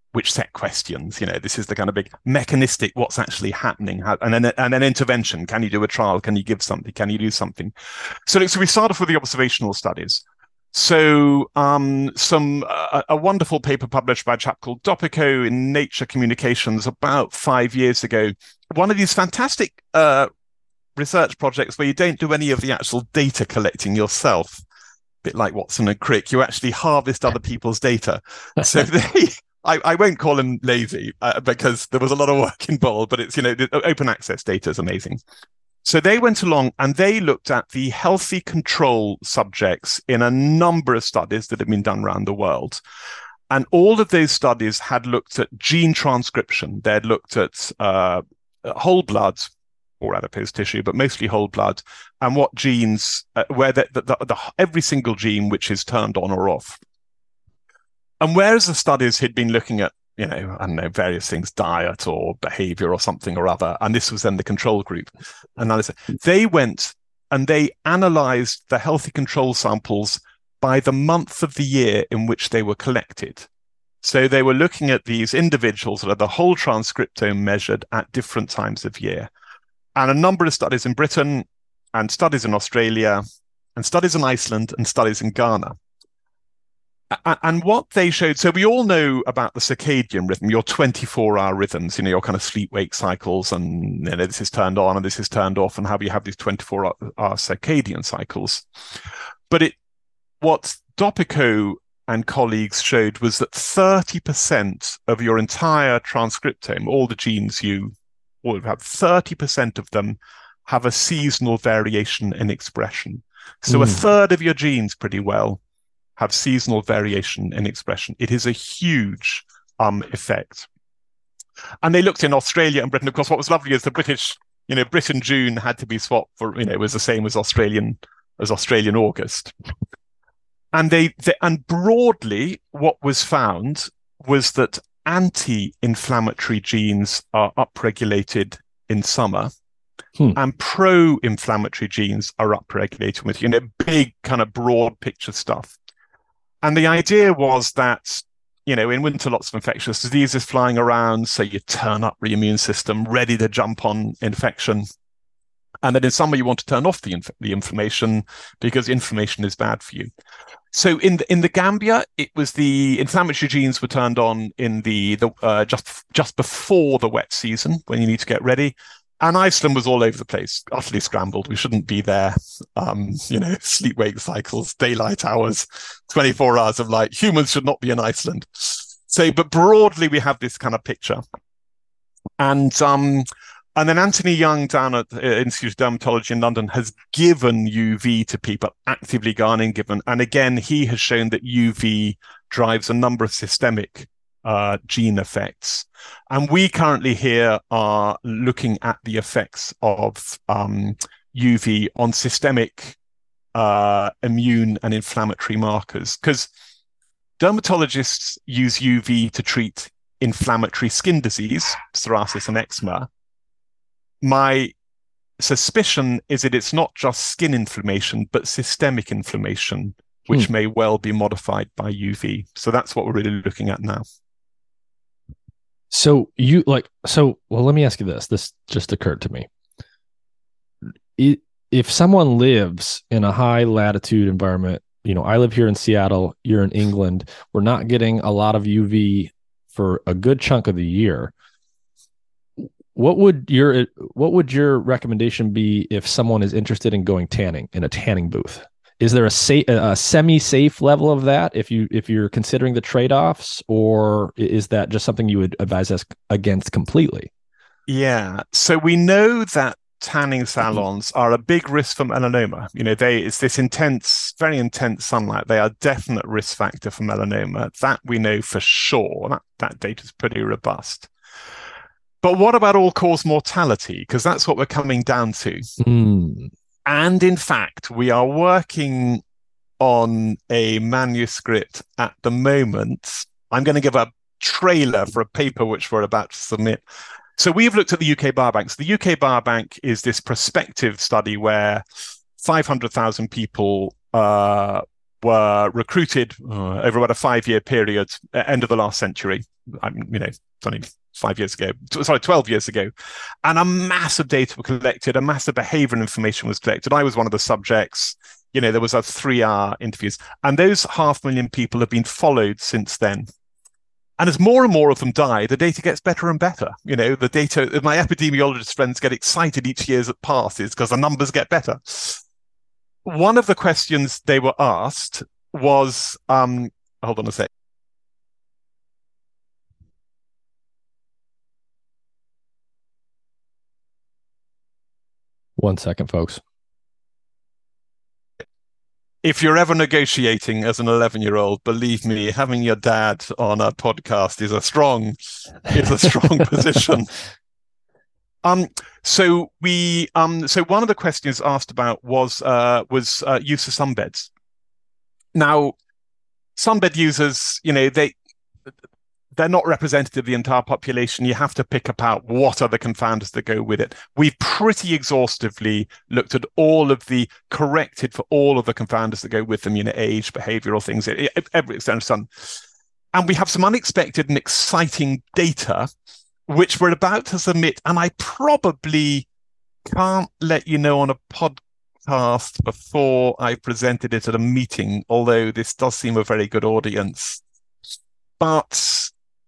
which set questions. You know, this is the kind of big mechanistic, what's actually happening, how, and then and then intervention. Can you do a trial? Can you give something? Can you do something? So, so we start off with the observational studies. So um, some uh, a wonderful paper published by a chap called Dopico in Nature Communications about five years ago. One of these fantastic uh, research projects where you don't do any of the actual data collecting yourself. A bit like Watson and Crick, you actually harvest other people's data. So they, I, I won't call them lazy uh, because there was a lot of work involved, but it's, you know, the open access data is amazing. So they went along and they looked at the healthy control subjects in a number of studies that have been done around the world. And all of those studies had looked at gene transcription. They'd looked at uh, whole blood or adipose tissue, but mostly whole blood, and what genes, uh, where the, the, the, the, every single gene which is turned on or off. And whereas the studies had been looking at, you know, I don't know, various things, diet or behavior or something or other. And this was then the control group analysis. They went and they analyzed the healthy control samples by the month of the year in which they were collected. So they were looking at these individuals that are the whole transcriptome measured at different times of year. And a number of studies in Britain and studies in Australia and studies in Iceland and studies in Ghana. And what they showed, so we all know about the circadian rhythm, your twenty-four hour rhythms, you know, your kind of sleep-wake cycles, and, you know, this is turned on and this is turned off, and how you have these twenty-four hour circadian cycles. But it, what Dopico and colleagues showed was that thirty percent of your entire transcriptome, all the genes you all have, thirty percent of them have a seasonal variation in expression. So mm. a third of your genes pretty well have seasonal variation in expression. It is a huge um, effect. And they looked in Australia and Britain. Of course, what was lovely is the British, you know, Britain June had to be swapped for, you know, it was the same as Australian as Australian August. And they, they and broadly, what was found was that anti-inflammatory genes are upregulated in summer. Hmm. And pro-inflammatory genes are upregulated with, you know, big kind of broad picture stuff. And the idea was that, you know, in winter, lots of infectious diseases flying around. So you turn up the immune system ready to jump on infection. And then in summer, you want to turn off the, inf- the inflammation because inflammation is bad for you. So in the, in the Gambia, it was the inflammatory genes were turned on in the, the uh, just, just before the wet season when you need to get ready. And Iceland was all over the place, utterly scrambled. We shouldn't be there. Um, you know, sleep-wake cycles, daylight hours, twenty-four hours of light. Humans should not be in Iceland. So, but broadly, we have this kind of picture. And um, and then Anthony Young down at the Institute of Dermatology in London has given U V to people, actively gone and given. And again, he has shown that U V drives a number of systemic uh, gene effects. And we currently here are looking at the effects of um, U V on systemic uh, immune and inflammatory markers, because dermatologists use U V to treat inflammatory skin disease, psoriasis and eczema. My suspicion is that it's not just skin inflammation, but systemic inflammation, which hmm. may well be modified by U V. So that's what we're really looking at now. So you like, so, well, let me ask you this. This just occurred to me. It, if someone lives in a high latitude environment, you know, I live here in Seattle, you're in England, we're not getting a lot of U V for a good chunk of the year. What would your, what would your recommendation be if someone is interested in going tanning in a tanning booth? Is there a, sa- a semi-safe level of that if you if you're considering the trade-offs, or is that just something you would advise us against completely? Yeah, so we know that tanning salons are a big risk for melanoma. You know, they it's this intense, very intense sunlight. They are a definite risk factor for melanoma. That we know for sure. That that data is pretty robust. But what about all-cause mortality? Because that's what we're coming down to. Mm. And in fact, we are working on a manuscript at the moment. I'm going to give a trailer for a paper which we're about to submit. So we've looked at the U K Biobank. So the U K Biobank is this prospective study where five hundred thousand people uh, were recruited uh, over about a five-year period, end of the last century. I'm, you know, it's only five years ago, sorry, twelve years ago, and a mass of data were collected, a mass of behavioral information was collected. I was one of the subjects. You know, there was a three-hour interviews, and those half million people have been followed since then. And as more and more of them die, the data gets better and better. You know, the data, my epidemiologist friends get excited each year as it passes because the numbers get better. One of the questions they were asked was, um, hold on a sec. One second, folks. If you're ever negotiating as an eleven-year-old, believe me, having your dad on a podcast is a strong, is a strong position. Um, so we, um, so one of the questions asked about was uh, was uh, use of sunbeds. Now, sunbed users, you know, they they're not representative of the entire population. You have to pick apart what are the confounders that go with it. We've pretty exhaustively looked at all of the corrected for all of the confounders that go with them, you know, age, behavioral things, every extent sun. And we have some unexpected and exciting data, which we're about to submit. And I probably can't let you know on a podcast before I presented it at a meeting, although this does seem a very good audience. But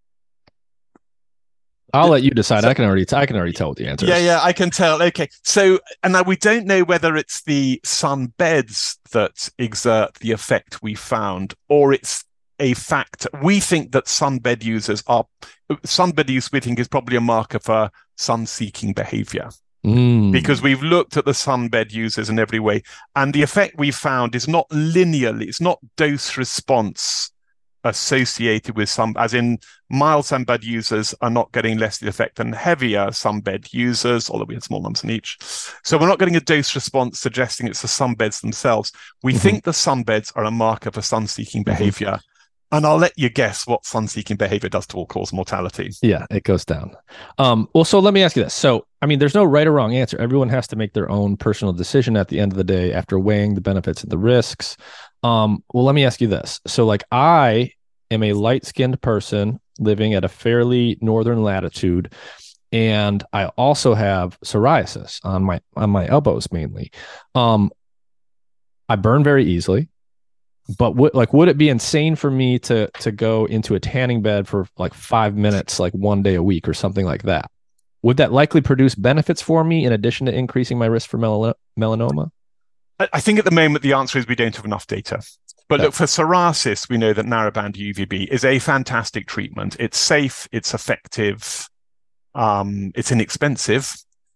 I'll let you decide. So, I can already, I can already tell what the answer yeah, is. Yeah, yeah, I can tell. Okay, so and now we don't know whether it's the sun beds that exert the effect we found, or it's a fact. We think that sunbed users are sunbed use. We think is probably a marker for sun-seeking behavior. Mm. Because we've looked at the sunbed users in every way, and the effect we found is not linearly. It's not dose response associated with some, as in mild sunbed users are not getting less the effect than heavier sunbed users, although we had small numbers in each. So we're not getting a dose response suggesting it's the sunbeds themselves. We mm-hmm. think the sunbeds are a marker for sun-seeking behavior. Mm-hmm. And I'll let you guess what sun-seeking behavior does to all-cause mortality. Yeah, it goes down. Um, well, so let me ask you this. So, I mean, there's no right or wrong answer. Everyone has to make their own personal decision at the end of the day after weighing the benefits and the risks. Um, well, let me ask you this. So like I am a light-skinned person living at a fairly northern latitude, and I also have psoriasis on my on my elbows mainly. Um, I burn very easily, but would like would it be insane for me to to go into a tanning bed for like five minutes, like one day a week or something like that? Would that likely produce benefits for me in addition to increasing my risk for mel- melanoma? I think at the moment the answer is we don't have enough data. But look, for psoriasis, we know that narrowband U V B is a fantastic treatment. It's safe, it's effective, um, it's inexpensive.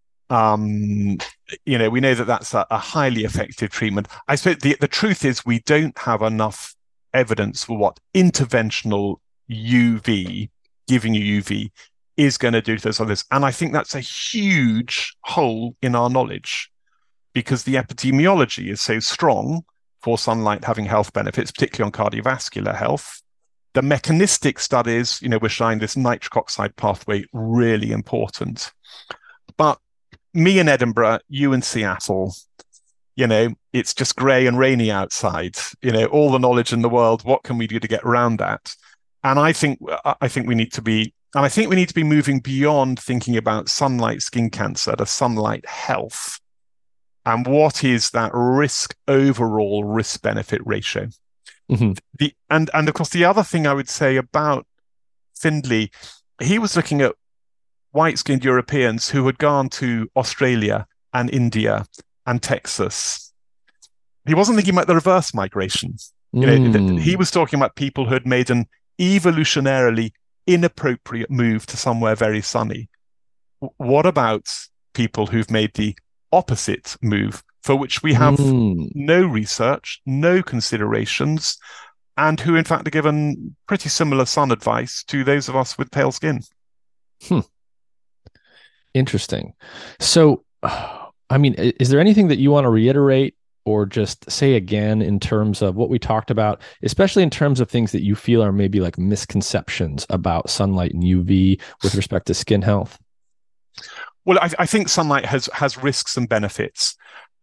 Um, you know, we know that that's a, a highly effective treatment. I suppose the, the truth is we don't have enough evidence for what interventional U V, giving you U V, is going to do to those others. And I think that's a huge hole in our knowledge, because the epidemiology is so strong for sunlight having health benefits, particularly on cardiovascular health. The mechanistic studies, you know, we're showing this nitric oxide pathway really important. But me in Edinburgh, you in Seattle, you know, it's just grey and rainy outside. You know, all the knowledge in the world, what can we do to get around that? And I think I think we need to be, and I think we need to be moving beyond thinking about sunlight skin cancer to sunlight health. And what is that risk overall risk benefit ratio? Mm-hmm. The and and of course the other thing I would say about Findlay, he was looking at white-skinned Europeans who had gone to Australia and India and Texas. He wasn't thinking about the reverse migration. Mm. You know, th- he was talking about people who had made an evolutionarily inappropriate move to somewhere very sunny. W- what about people who've made the opposite move, for which we have mm. no research, no considerations, and who in fact are given pretty similar sun advice to those of us with pale skin? Hmm. Interesting. So, I mean, is there anything that you want to reiterate or just say again in terms of what we talked about, especially in terms of things that you feel are maybe like misconceptions about sunlight and U V with respect to skin health? Well, I, I think sunlight has has risks and benefits.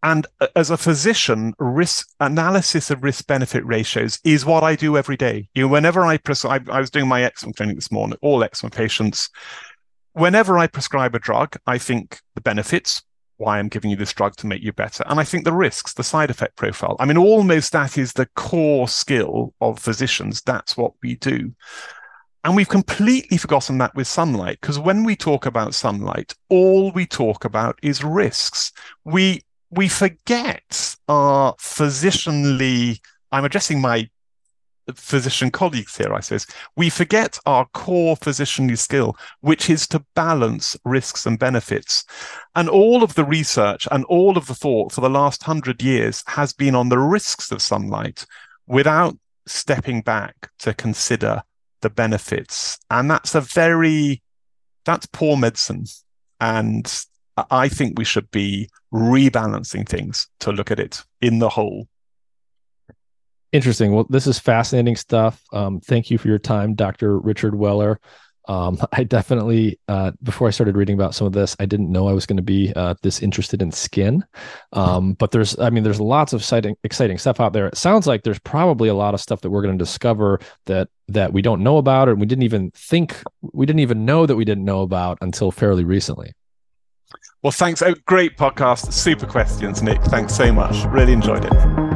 And as a physician, risk analysis of risk-benefit ratios is what I do every day. You know, whenever I prescribe, I was doing my eczema clinic this morning, all eczema patients. Whenever I prescribe a drug, I think the benefits, why I'm giving you this drug to make you better. And I think the risks, the side effect profile. I mean, almost that is the core skill of physicians. That's what we do. And we've completely forgotten that with sunlight, because when we talk about sunlight, all we talk about is risks. We we forget our physicianly, I'm addressing my physician colleagues here, I suppose, we forget our core physicianly skill, which is to balance risks and benefits. And all of the research and all of the thought for the last hundred years has been on the risks of sunlight without stepping back to consider the benefits. And that's a very, that's poor medicine. And I think we should be rebalancing things to look at it in the whole. Interesting. Well, this is fascinating stuff. Um, thank you for your time, Doctor Richard Weller. Um, I definitely, uh, before I started reading about some of this, I didn't know I was going to be uh, this interested in skin. Um, but there's, I mean, there's lots of exciting, exciting stuff out there. It sounds like there's probably a lot of stuff that we're going to discover that that we don't know about, or we didn't even think, we didn't even know that we didn't know about until fairly recently. Well, thanks. Oh, great podcast. Super questions, Nick. Thanks so much. Really enjoyed it.